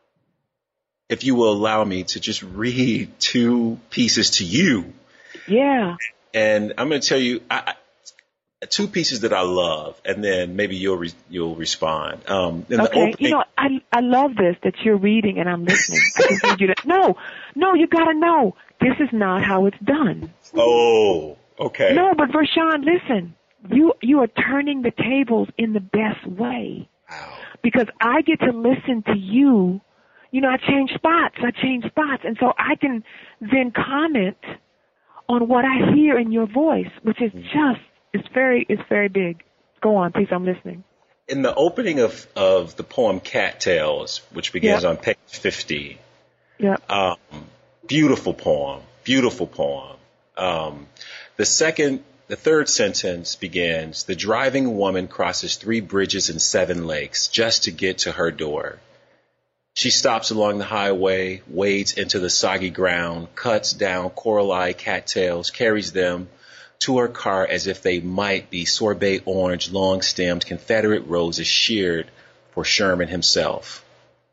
if you will allow me to just read two pieces to you, Yeah. and I'm going to tell you I, I- two pieces that I love, and then maybe you'll re, you'll respond. Um, in the Okay. opening, You know, I I love this that you're reading and I'm listening. I just need you to no, no. You gotta know this is not how it's done. oh, okay, No, but Vershawn, listen. You you are turning the tables in the best way. wow, Because I get to listen to you. You know, I change spots. I change spots. And so I can then comment on what I hear in your voice, which is just, it's very, it's very big. Go on, please, I'm listening. in the opening of of the poem Cattails, which begins Yep. on page fifty. Yep. Um, beautiful poem, beautiful poem. Um, the second, the third sentence begins, the driving woman crosses three bridges and seven lakes just to get to her door. She stops along the highway, wades into the soggy ground, cuts down coralie cattails, carries them to her car as if they might be sorbet orange, long-stemmed Confederate roses sheared for Sherman himself.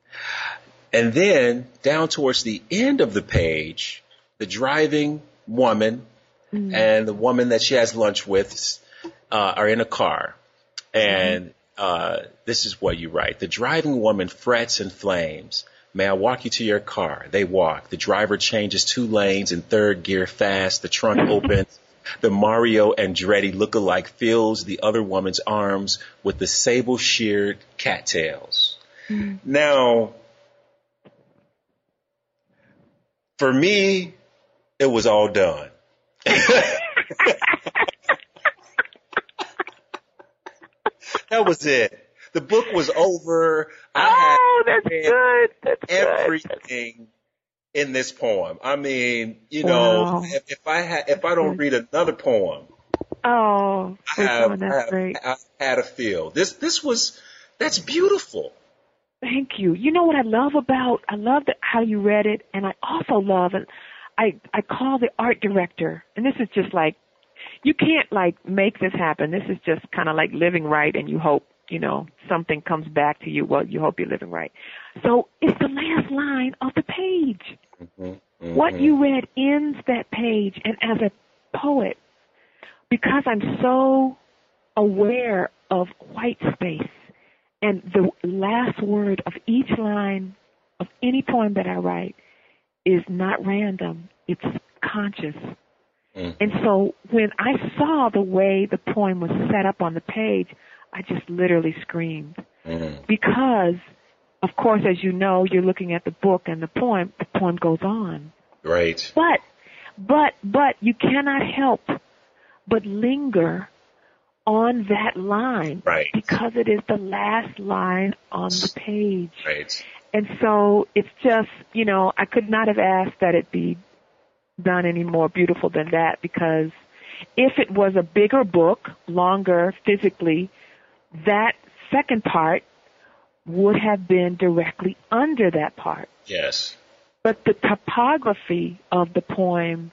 And then, down towards the end of the page, the driving woman Mm. and the woman that she has lunch with uh, are in a car. And uh, this is what you write. The driving woman frets and flames. May I walk you to your car? They walk. The driver changes two lanes in third gear fast. The trunk opens. The Mario Andretti look-alike fills the other woman's arms with the sable-sheared cattails. Mm. Now, for me, it was all done. That was it. the book was over. I Oh, had that's good. That's everything good. in this poem. I mean, you Wow. know, if, if I had, if I don't Good. read another poem, Oh, I have, Rashawn, I that's have, great. I had a feel. This, this was, that's beautiful. Thank you. You know what I love about, I love the, how you read it, and I also love, and I, I call the art director, and this is just like, you can't like make this happen. This is just kind of like living right, and you hope, you know, something comes back to you. Well, you hope you're living right. So it's the last line of the page. Mm-hmm, mm-hmm. What you read ends that page, and as a poet, because I'm so aware of white space, and the last word of each line of any poem that I write is not random, it's conscious. Mm-hmm. And so when I saw the way the poem was set up on the page, I just literally screamed. Mm-hmm. Because, of course, as you know, you're looking at the book and the poem, the poem goes on. Right. But, but, but you cannot help but linger on that line. Right. Because it is the last line on the page. Right. And so it's just, you know, I could not have asked that it be done any more beautiful than that, because if it was a bigger book, longer physically, that second part would have been directly under that part. Yes. But the topography of the poem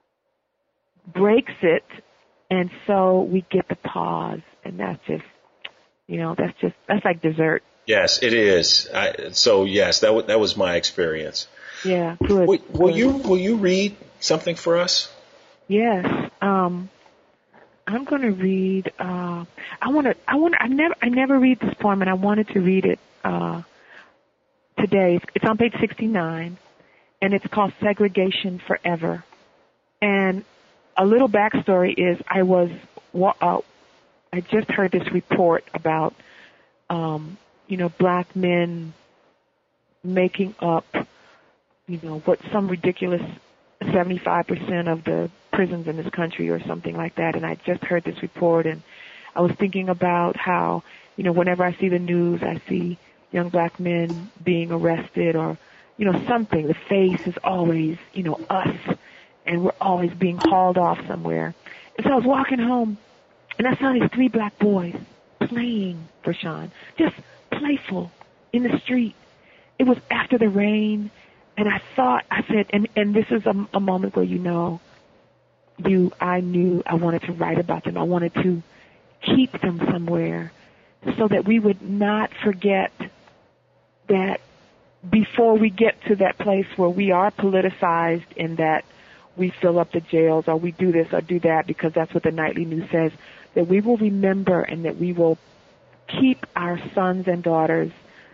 breaks it, and so we get the pause, and that's just, you know, that's just, that's like dessert. Yes, it is. I, so yes, that w- that was my experience. Yeah, good. Will, will good. you will you read something for us? Yes. Um, I'm going to read. Uh, I want to. I want. I never. I never read this poem, and I wanted to read it uh, today. It's, it's on page sixty-nine, and it's called "Segregation Forever." And a little backstory is, I was. Uh, I just heard this report about, um, you know, black men making up, you know, what some ridiculous seventy-five percent of the prisons in this country or something like that. And I just heard this report, and I was thinking about how, you know, whenever I see the news, I see young black men being arrested or, you know, something. The face is always, you know, us, and we're always being hauled off somewhere. And so I was walking home, and I saw these three black boys playing, Rashawn, just playful in the street. It was after the rain. And I thought, I said, and, and this is a, a moment where, you know, you, I knew I wanted to write about them. I wanted to keep them somewhere so that we would not forget that before we get to that place where we are politicized in that we fill up the jails or we do this or do that because that's what the nightly news says, that we will remember and that we will keep our sons and daughters,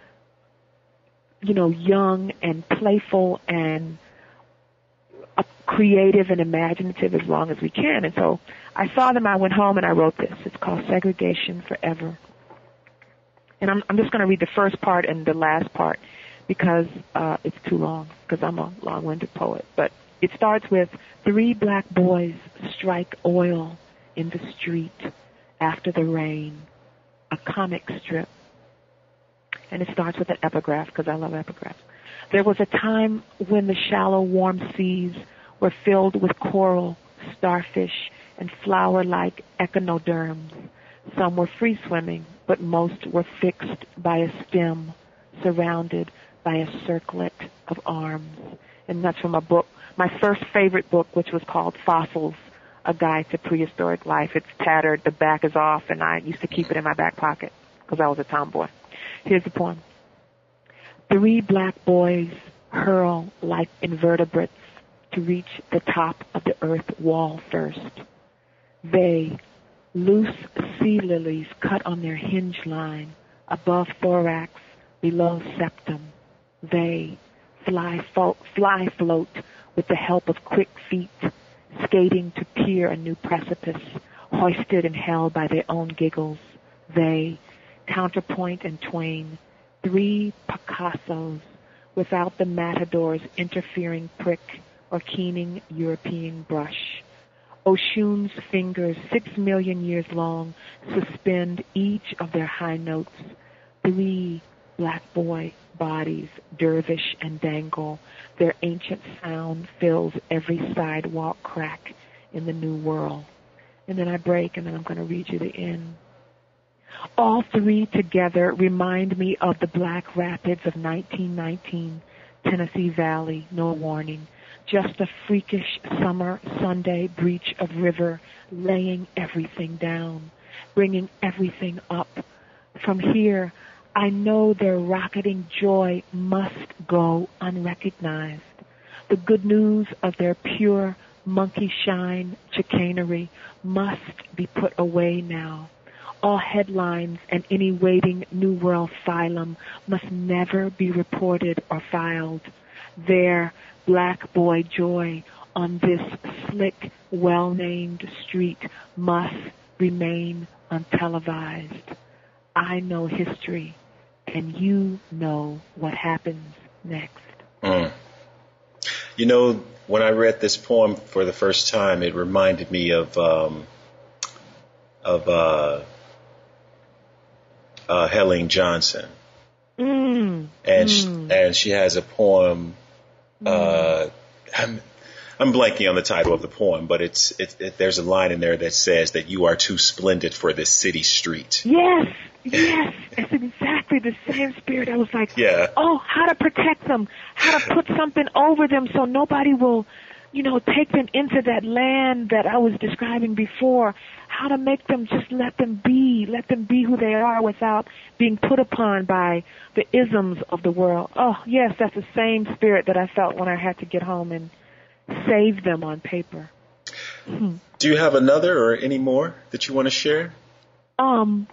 you know, young and playful and uh, creative and imaginative as long as we can. And so I saw them, I went home, and I wrote this. It's called Segregation Forever. And I'm, I'm just going to read the first part and the last part because uh, it's too long, because I'm a long-winded poet. But it starts with, three black boys strike oil in the street after the rain, a comic strip. And it starts with an epigraph, because I love epigraphs. There was a time when the shallow, warm seas were filled with coral, starfish, and flower-like echinoderms. Some were free-swimming, but most were fixed by a stem, surrounded by a circlet of arms. And that's from a book, my first favorite book, which was called Fossils, A Guide to Prehistoric Life. It's tattered, the back is off, and I used to keep it in my back pocket, because I was a tomboy. Here's the poem. Three black boys hurl like invertebrates to reach the top of the earth wall first. They, loose sea lilies cut on their hinge line, above thorax, below septum. They, fly, fo- fly float with the help of quick feet, skating to peer a new precipice, hoisted and held by their own giggles. They, counterpoint and twain, three Picassos without the matador's interfering prick or keening European brush. Oshun's fingers, six million years long, suspend each of their high notes, three black boy bodies, dervish and dangle. Their ancient sound fills every sidewalk crack in the new world. And then I break, and then I'm going to read you the end. All three together remind me of the Black Rapids of nineteen nineteen, Tennessee Valley, no warning. Just a freakish summer Sunday breach of river, laying everything down, bringing everything up. From here, I know their rocketing joy must go unrecognized. The good news of their pure monkey shine chicanery must be put away now. All headlines and any waiting New World phylum must never be reported or filed. Their black boy joy on this slick, well-named street must remain untelevised. I know history, and you know what happens next. Mm. You know, when I read this poem for the first time, it reminded me of um, of uh, uh, Helene Johnson, mm. and mm. She, and she has a poem. Uh, I'm I'm blanking on the title of the poem, but it's it, it, there's a line in there that says that you are too splendid for this city street. Yes, yes, it's exactly the same spirit. I was like, yeah. oh, how to protect them, how to put something over them so nobody will, you know, take them into that land that I was describing before. How to make them just let them be, let them be who they are without being put upon by the isms of the world. Oh, yes, that's the same spirit that I felt when I had to get home and save them on paper. Hmm. Do you have another or any more that you want to share? Um,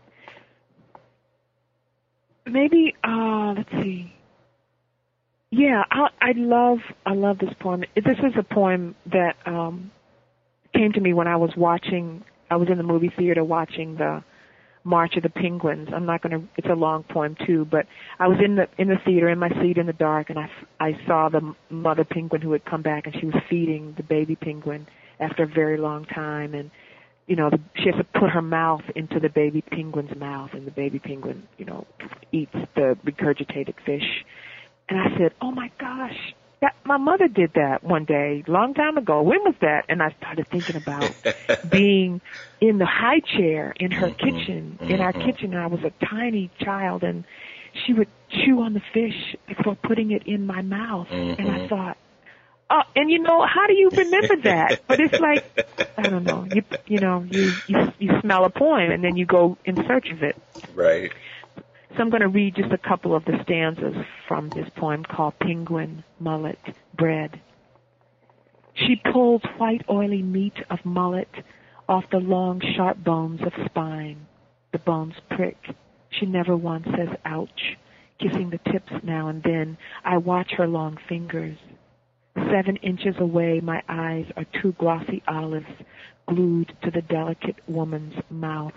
maybe, uh, let's see. Yeah, I, I love, I love this poem. This is a poem that, um, came to me when I was watching, I was in the movie theater watching the March of the Penguins. I'm not going to, it's a long poem too, but I was in the, in the theater in my seat in the dark, and I, I saw the mother penguin who had come back, and she was feeding the baby penguin after a very long time, and, you know, the, she has to put her mouth into the baby penguin's mouth, and the baby penguin, you know, eats the regurgitated fish. And I said, oh my gosh, that, my mother did that one day, long time ago. When was that? And I started thinking about being in the high chair in her mm-hmm. kitchen, mm-hmm. in our kitchen. I was a tiny child, and she would chew on the fish before putting it in my mouth. Mm-hmm. And I thought, oh, and you know, how do you remember that? But it's like, I don't know, you you know, you, you, you smell a poem, and then you go in search of it. Right. So I'm going to read just a couple of the stanzas from this poem called Penguin Mullet Bread. She pulls white oily meat of mullet off the long sharp bones of spine. The bones prick. She never once says ouch, kissing the tips now and then. I watch her long fingers. Seven inches away, my eyes are two glossy olives glued to the delicate woman's mouth.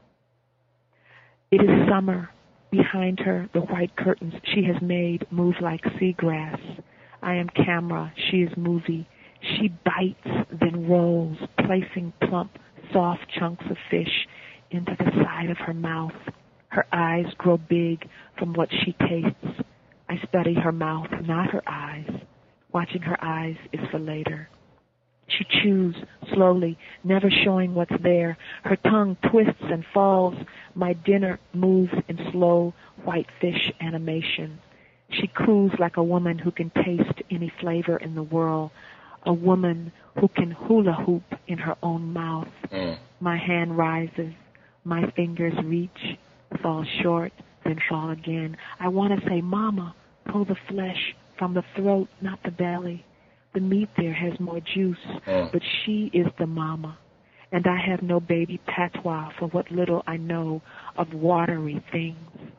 It is summer. Behind her, the white curtains she has made move like seagrass. I am camera, she is movie. She bites, then rolls, placing plump, soft chunks of fish into the side of her mouth. Her eyes grow big from what she tastes. I study her mouth, not her eyes. Watching her eyes is for later. She chews slowly, never showing what's there. Her tongue twists and falls. My dinner moves in slow white fish animation. She coos like a woman who can taste any flavor in the world. A woman who can hula hoop in her own mouth. Mm. My hand rises. My fingers reach, fall short, then fall again. I want to say, Mama, pull the flesh from the throat, not the belly. The meat there has more juice, mm. but she is the mama. And I have no baby patois for what little I know of watery things.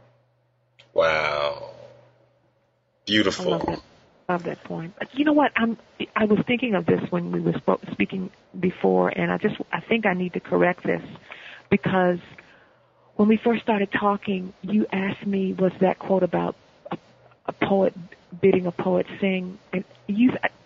Wow. Beautiful. I love that, love that poem. You know what? I'm, I was thinking of this when we were spoke, speaking before, and I just I think I need to correct this, because when we first started talking, you asked me, was that quote about a, a poet bidding a poet sing? And you,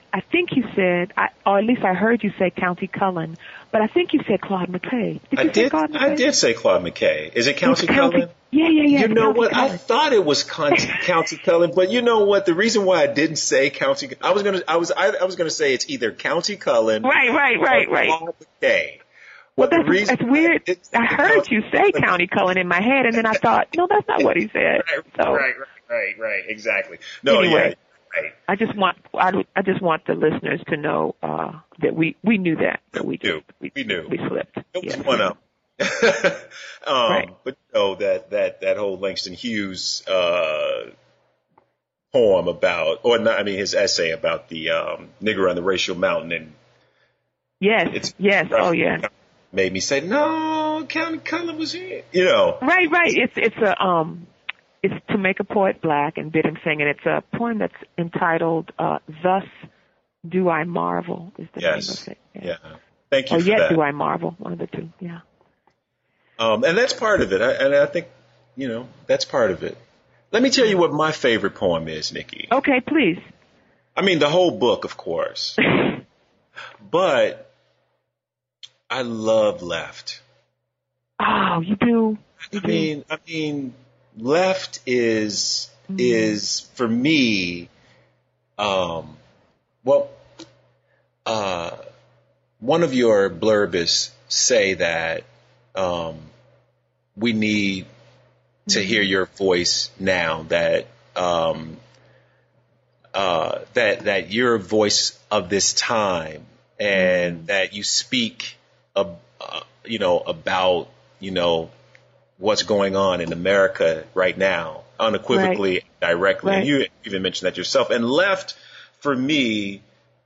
I think you said, I, or at least I heard you say County Cullen, but I think you said Claude McKay. Did I you did. say Claude McKay? I did say Claude McKay. Is it County It's County- Cullen? Yeah, yeah, yeah. You know County what? Cullen. I thought it was County, County Cullen, but you know what? The reason why I didn't say County, I was gonna, I was, I, I was gonna say it's either County Cullen, Right, right, right, or right. Claude McKay. Well, But the that's, reason that's weird. it's I heard County you say Cullen- County Cullen in my head, and then I thought, no, that's not what he said. Right, So right, right, right, right, exactly. No, Anyway. yeah, right. I just want I, I just want the listeners to know uh, that we, we knew that, that we knew. just, we, We knew. we slipped. It was Yes. one of them. um, Right. But oh, that that that whole Langston Hughes uh, poem about, or not, I mean, his essay about the um, nigger on the racial mountain, and Yes, it's yes, oh yeah. made me say, no, County Cullen was here. You know, Right, right. It's it's a um, it's To Make a Poet Black and Bid Him Sing, and it's a poem that's entitled uh, "Thus Do I Marvel." Is the yes, name of it? yeah. Thank you Or for Yet that. Do I Marvel? One of the two. Yeah. Um, and that's part of it. I, and I think, you know, that's part of it. Let me tell you what my favorite poem is, Nikki. Okay, please. I mean, the whole book, of course. But I love Left. Oh, you do. You I mean, I mean, Left is Mm. is for me, um, well, uh, one of your blurbers say that um, we need to hear your voice now. That um, uh, that that you're a voice of this time, and that you speak, uh, uh, you know, about you know what's going on in America right now, unequivocally, Right. directly. Right. And you even mentioned that yourself. And Left, for me,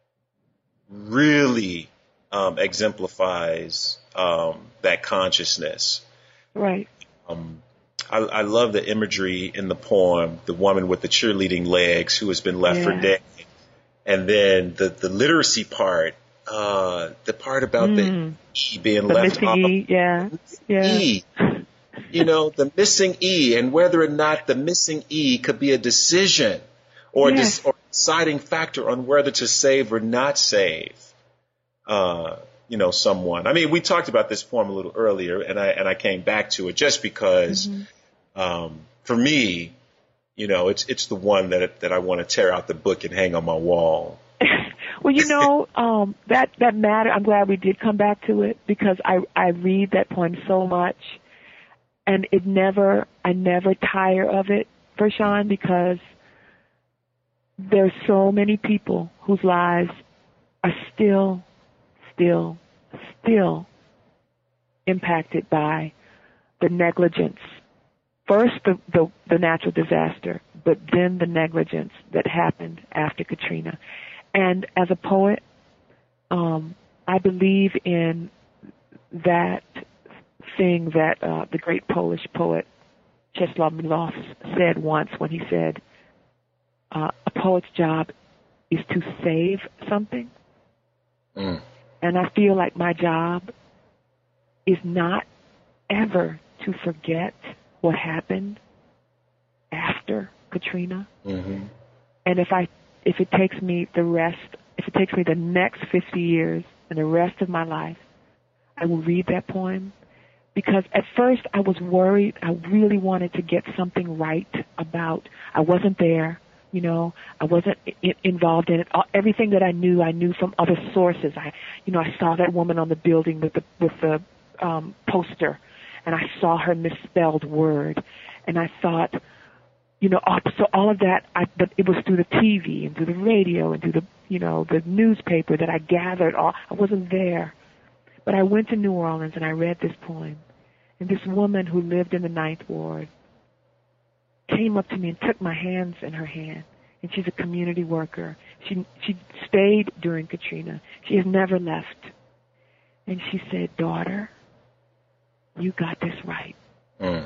really um, exemplifies um, that consciousness. Right. Um, I, I love the imagery in the poem, the woman with the cheerleading legs who has been left for Yeah. dead. And then the, the literacy part, uh, the part about Mm. the E being The left missing off. E, yeah. Yeah. E. You know, the missing E, and whether or not the missing E could be a decision or, Yes. dis- or deciding factor on whether to save or not save, uh, you know, someone. I mean, we talked about this poem a little earlier, and I and I came back to it just because, Mm-hmm. um, for me, you know, it's it's the one that that I want to tear out the book and hang on my wall. Well, you know, um, that that matter. I'm glad we did come back to it because I I read that poem so much, and it never I never tire of it, Vershawn, because there's so many people whose lives are still, still, still impacted by the negligence. First, the, the the natural disaster, but then the negligence that happened after Katrina. And as a poet, um, I believe in that thing that uh, the great Polish poet Czesław Milosz said once when he said, uh, a poet's job is to save something. Mm. And I feel like my job is not ever to forget what happened after Katrina. Mm-hmm. And if I, if it takes me the rest, if it takes me the next fifty years and the rest of my life, I will read that poem. Because at first I was worried. I really wanted to get something right about, I wasn't there, you know, I wasn't I- involved in it. All, everything that I knew, I knew from other sources. I, you know, I saw that woman on the building with the, with the um, poster, and I saw her misspelled word, and I thought, you know, oh, so all of that, I, but it was through the T V and through the radio and through the, you know, the newspaper that I gathered all. I wasn't there. But I went to New Orleans and I read this poem. And this woman who lived in the Ninth Ward came up to me and took my hands in her hand. And she's a community worker. She she stayed during Katrina. She has never left. And she said, "Daughter, you got this right." Mm.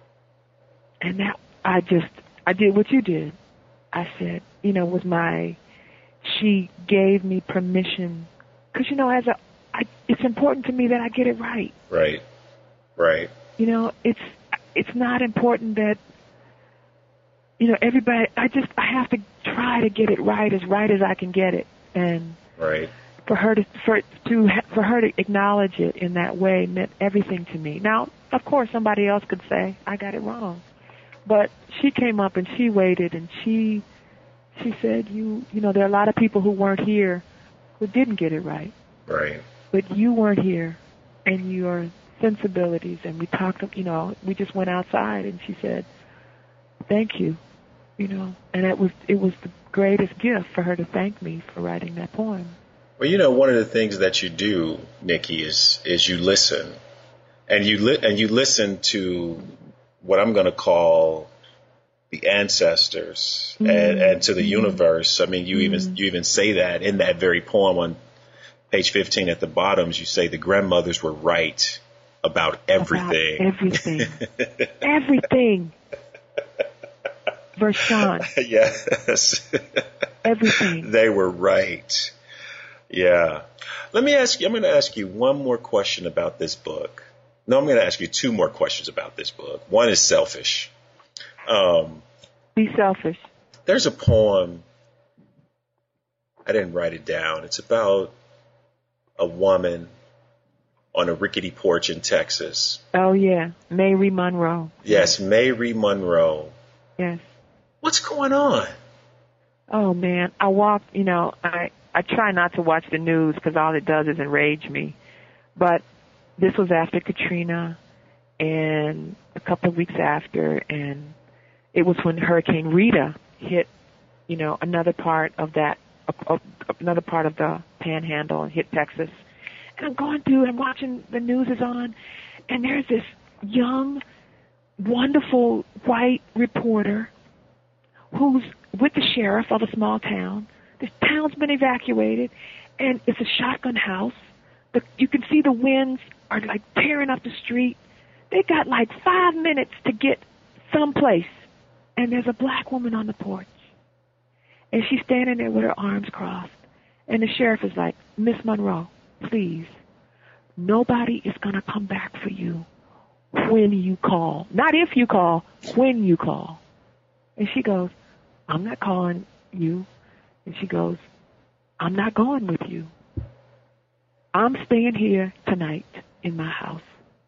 And that, I just, I did what you did. I said, you know, with my, she gave me permission. Because, you know, as a, I, it's important to me that I get it right. Right. Right. You know, it's, it's not important that, you know, everybody, I just, I have to try to get it right, as right as I can get it. And right. for her to for to for her to acknowledge it in that way meant everything to me. Now, of course, somebody else could say I got it wrong, but she came up and she waited and she she said, "You you know, there are a lot of people who weren't here who didn't get it right, right? But you weren't here, and your sensibilities." And we talked, you know, we just went outside, and she said, "Thank you," you know, and it was it was the greatest gift for her to thank me for writing that poem. Well, you know, one of the things that you do, Nikki, is is you listen, and you li- and you listen to what I'm going to call the ancestors mm-hmm. and, and to the mm-hmm. universe. I mean, you mm-hmm. even you even say that in that very poem on page fifteen at the bottoms. You say the grandmothers were right about everything, about everything, everything. Vershawn. Yes, everything. They were right. Yeah. Let me ask you, I'm going to ask you one more question about this book. No, I'm going to ask you two more questions about this book. One is selfish. Um, Be selfish. There's a poem. I didn't write it down. It's about a woman on a rickety porch in Texas. Oh, yeah. Mary Monroe. Yes, Mary Monroe. Yes. What's going on? Oh, man. I walked, you know, I... I try not to watch the news because all it does is enrage me. But this was after Katrina and a couple of weeks after, and it was when Hurricane Rita hit, you know, another part of that, uh, another part of the Panhandle and hit Texas. And I'm going through and watching the news is on, and there's this young, wonderful white reporter who's with the sheriff of a small town. The town's been evacuated, and it's a shotgun house. The, you can see the winds are like tearing up the street. They got like five minutes to get someplace, and there's a black woman on the porch, and she's standing there with her arms crossed. And the sheriff is like, "Miss Monroe, please, nobody is going to come back for you when you call. Not if you call, when you call." And she goes, "I'm not calling you." And she goes, "I'm not going with you. I'm staying here tonight in my house."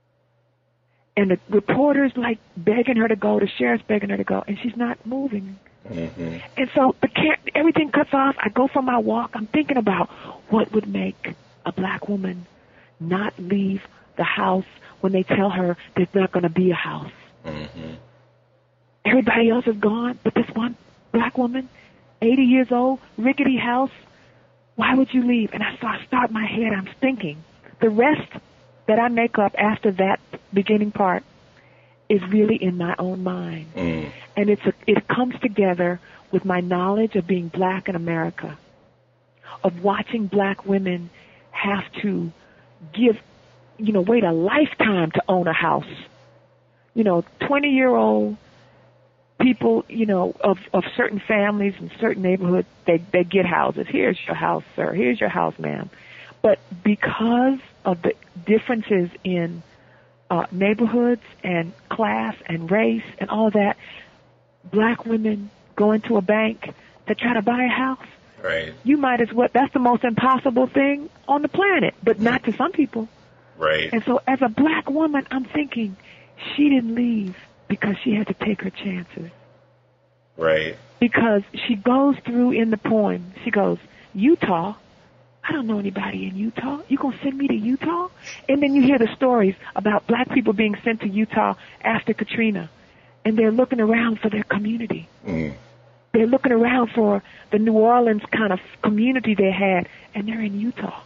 And the reporter's like begging her to go. The sheriff's begging her to go. And she's not moving. Mm-hmm. And so the car- everything cuts off. I go for my walk. I'm thinking about what would make a black woman not leave the house when they tell her there's not going to be a house. Mm-hmm. Everybody else is gone, but this one black woman, eighty years old, rickety house, why would you leave? And I, so I start my head, I'm thinking. The rest that I make up after that beginning part is really in my own mind. Mm. And it's a, it comes together with my knowledge of being black in America, of watching black women have to give, you know, wait a lifetime to own a house. You know, twenty-year-old people, you know, of, of certain families and certain neighborhoods, they, they get houses. Here's your house, sir. Here's your house, ma'am. But because of the differences in uh, neighborhoods and class and race and all of that, black women go into a bank to try to buy a house. Right. You might as well, that's the most impossible thing on the planet, but not to some people. Right. And so as a black woman, I'm thinking, she didn't leave because she had to take her chances. Right. Because she goes through in the poem, she goes, "Utah? I don't know anybody in Utah. You gonna send me to Utah?" And then you hear the stories about black people being sent to Utah after Katrina, and they're looking around for their community. Mm. They're looking around for the New Orleans kind of community they had, and they're in Utah.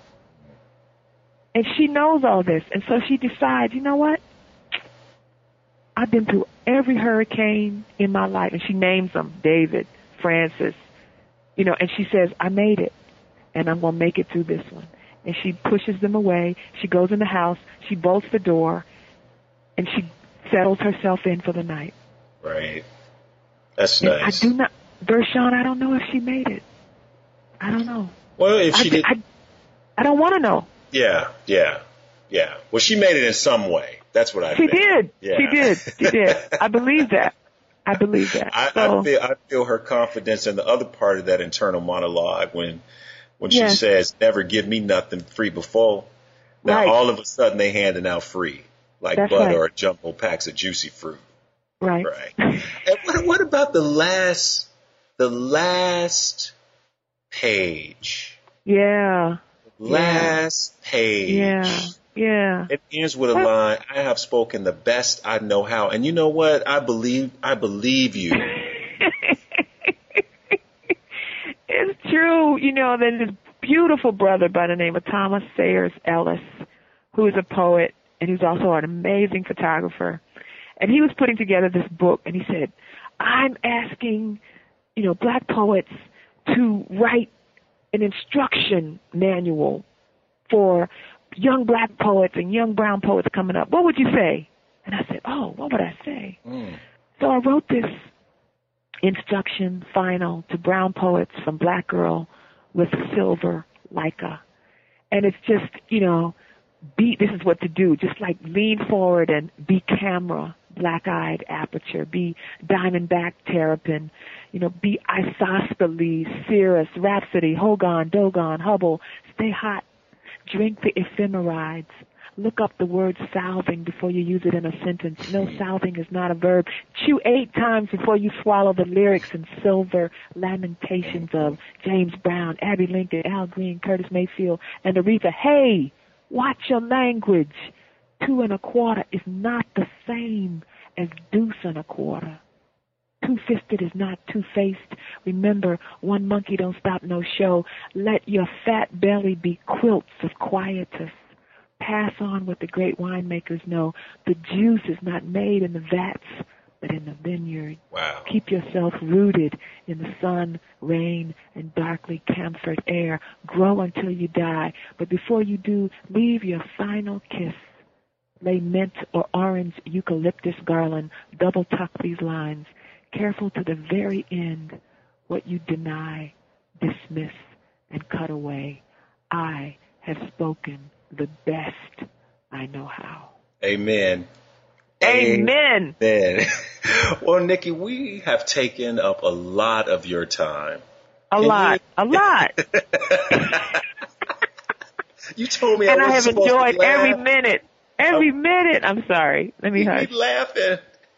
And she knows all this, and so she decides, you know what? I've been through every hurricane in my life, and she names them, David, Francis, you know, and she says, I made it, and I'm going to make it through this one. And she pushes them away. She goes in the house. She bolts the door, and she settles herself in for the night. Right. That's and nice. I do not, Vershawn, I don't know if she made it. I don't know. Well, if she I, did. I, I don't want to know. Yeah, yeah, yeah. Well, she made it in some way. That's what I She think. did. Yeah. She did. She did. I believe that. I believe that. I, so, I feel I feel her confidence in the other part of that internal monologue when when Yes. she says, "Never give me nothing free before." Now Right. all of a sudden they handing out free, like That's butter right. or jumbo packs of juicy fruit. Right. Right. And what, what about the last, the last page? Yeah. Last page. Yeah. Yeah. It ends with a line, "I have spoken the best I know how." And you know what? I believe, I believe you. It's true. You know, there's this beautiful brother by the name of Thomas Sayers Ellis, who is a poet and who's also an amazing photographer. And he was putting together this book, and he said, "I'm asking, you know, black poets to write an instruction manual for young black poets and young brown poets coming up. What would you say?" And I said, "Oh, what would I say?" Mm. So I wrote this instruction final to brown poets from Black Girl with silver Leica. And it's just, you know, be, this is what to do. Just like lean forward and be camera, black-eyed aperture, be Diamondback Terrapin, you know, be Isosceles, Cirrus, Rhapsody, Hogan, Dogon, Hubble, stay hot, drink the ephemerides. Look up the word salving before you use it in a sentence. No, salving is not a verb. Chew eight times before you swallow the lyrics in silver lamentations of James Brown, Abbey Lincoln, Al Green, Curtis Mayfield, and Aretha. Hey, watch your language. Two and a quarter is not the same as deuce and a quarter. Two-fisted is not two-faced. Remember, one monkey don't stop no show. Let your fat belly be quilts of quietus. Pass on what the great winemakers know. The juice is not made in the vats, but in the vineyard. Wow. Keep yourself rooted in the sun, rain, and darkly camphored air. Grow until you die. But before you do, leave your final kiss. Lay mint or orange eucalyptus garland. Double tuck these lines. Careful to the very end. What you deny, dismiss, and cut away. I have spoken the best I know how. Amen. Amen. Amen. Well, Nikki, we have taken up a lot of your time. A Can lot. you- A lot. You told me And I I was have supposed enjoyed to laugh. every minute. Every minute. I'm sorry. Let me You hush. keep laughing.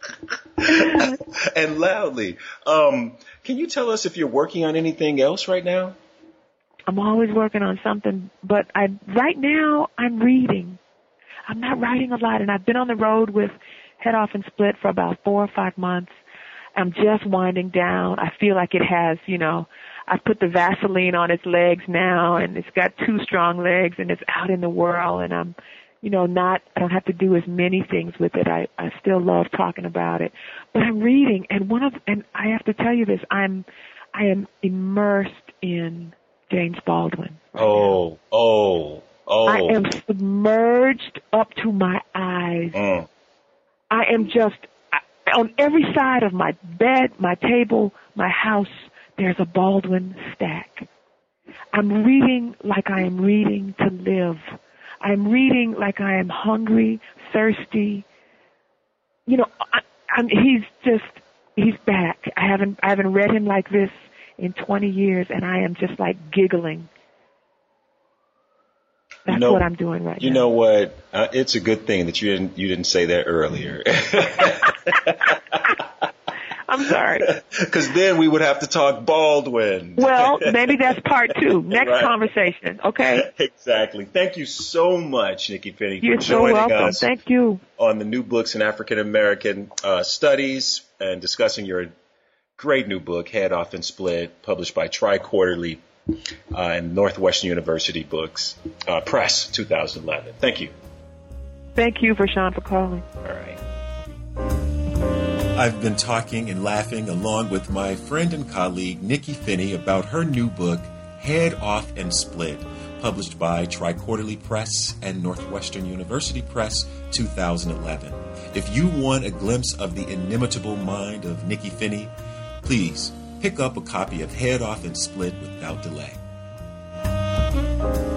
And loudly. Um, can you tell us if you're working on anything else right now? I'm always working on something, but I right now I'm reading. I'm not writing a lot, and I've been on the road with Head Off and Split for about four or five months. I'm just winding down. I feel like it has, you know, I've put the Vaseline on its legs now, and it's got two strong legs, and it's out in the world, and I'm, you know, not, I don't have to do as many things with it. I, I still love talking about it. But I'm reading, and one of, and I have to tell you this, I'm, I am immersed in James Baldwin. Right Oh, now. oh, oh. I am submerged up to my eyes. Mm. I am just, I, on every side of my bed, my table, my house, there's a Baldwin stack. I'm reading like I am reading to live. I'm reading like I am hungry, thirsty. You know, I, I'm, he's just, he's back. I haven't, I haven't read him like this in twenty years, and I am just like giggling. That's You know- what I'm doing right You now. know what? Uh, it's a good thing that you didn't you didn't say that earlier. I'm sorry. Because then we would have to talk Baldwin. Well, maybe that's part two. Next Right. conversation, okay? Exactly. Thank you so much, Nikki Finney, You're for so joining welcome. us Thank you. on the New Books in African American uh, Studies and discussing your great new book, Head Off and Split, published by Tri-Quarterly uh, and Northwestern University Books uh, Press, two thousand eleven. Thank you. Thank you, Vershawn, for calling. All right. I've been talking and laughing along with my friend and colleague Nikki Finney about her new book, Head Off and Split, published by Tri-Quarterly Press and Northwestern University Press, two thousand eleven. If you want a glimpse of the inimitable mind of Nikki Finney, please pick up a copy of Head Off and Split without delay.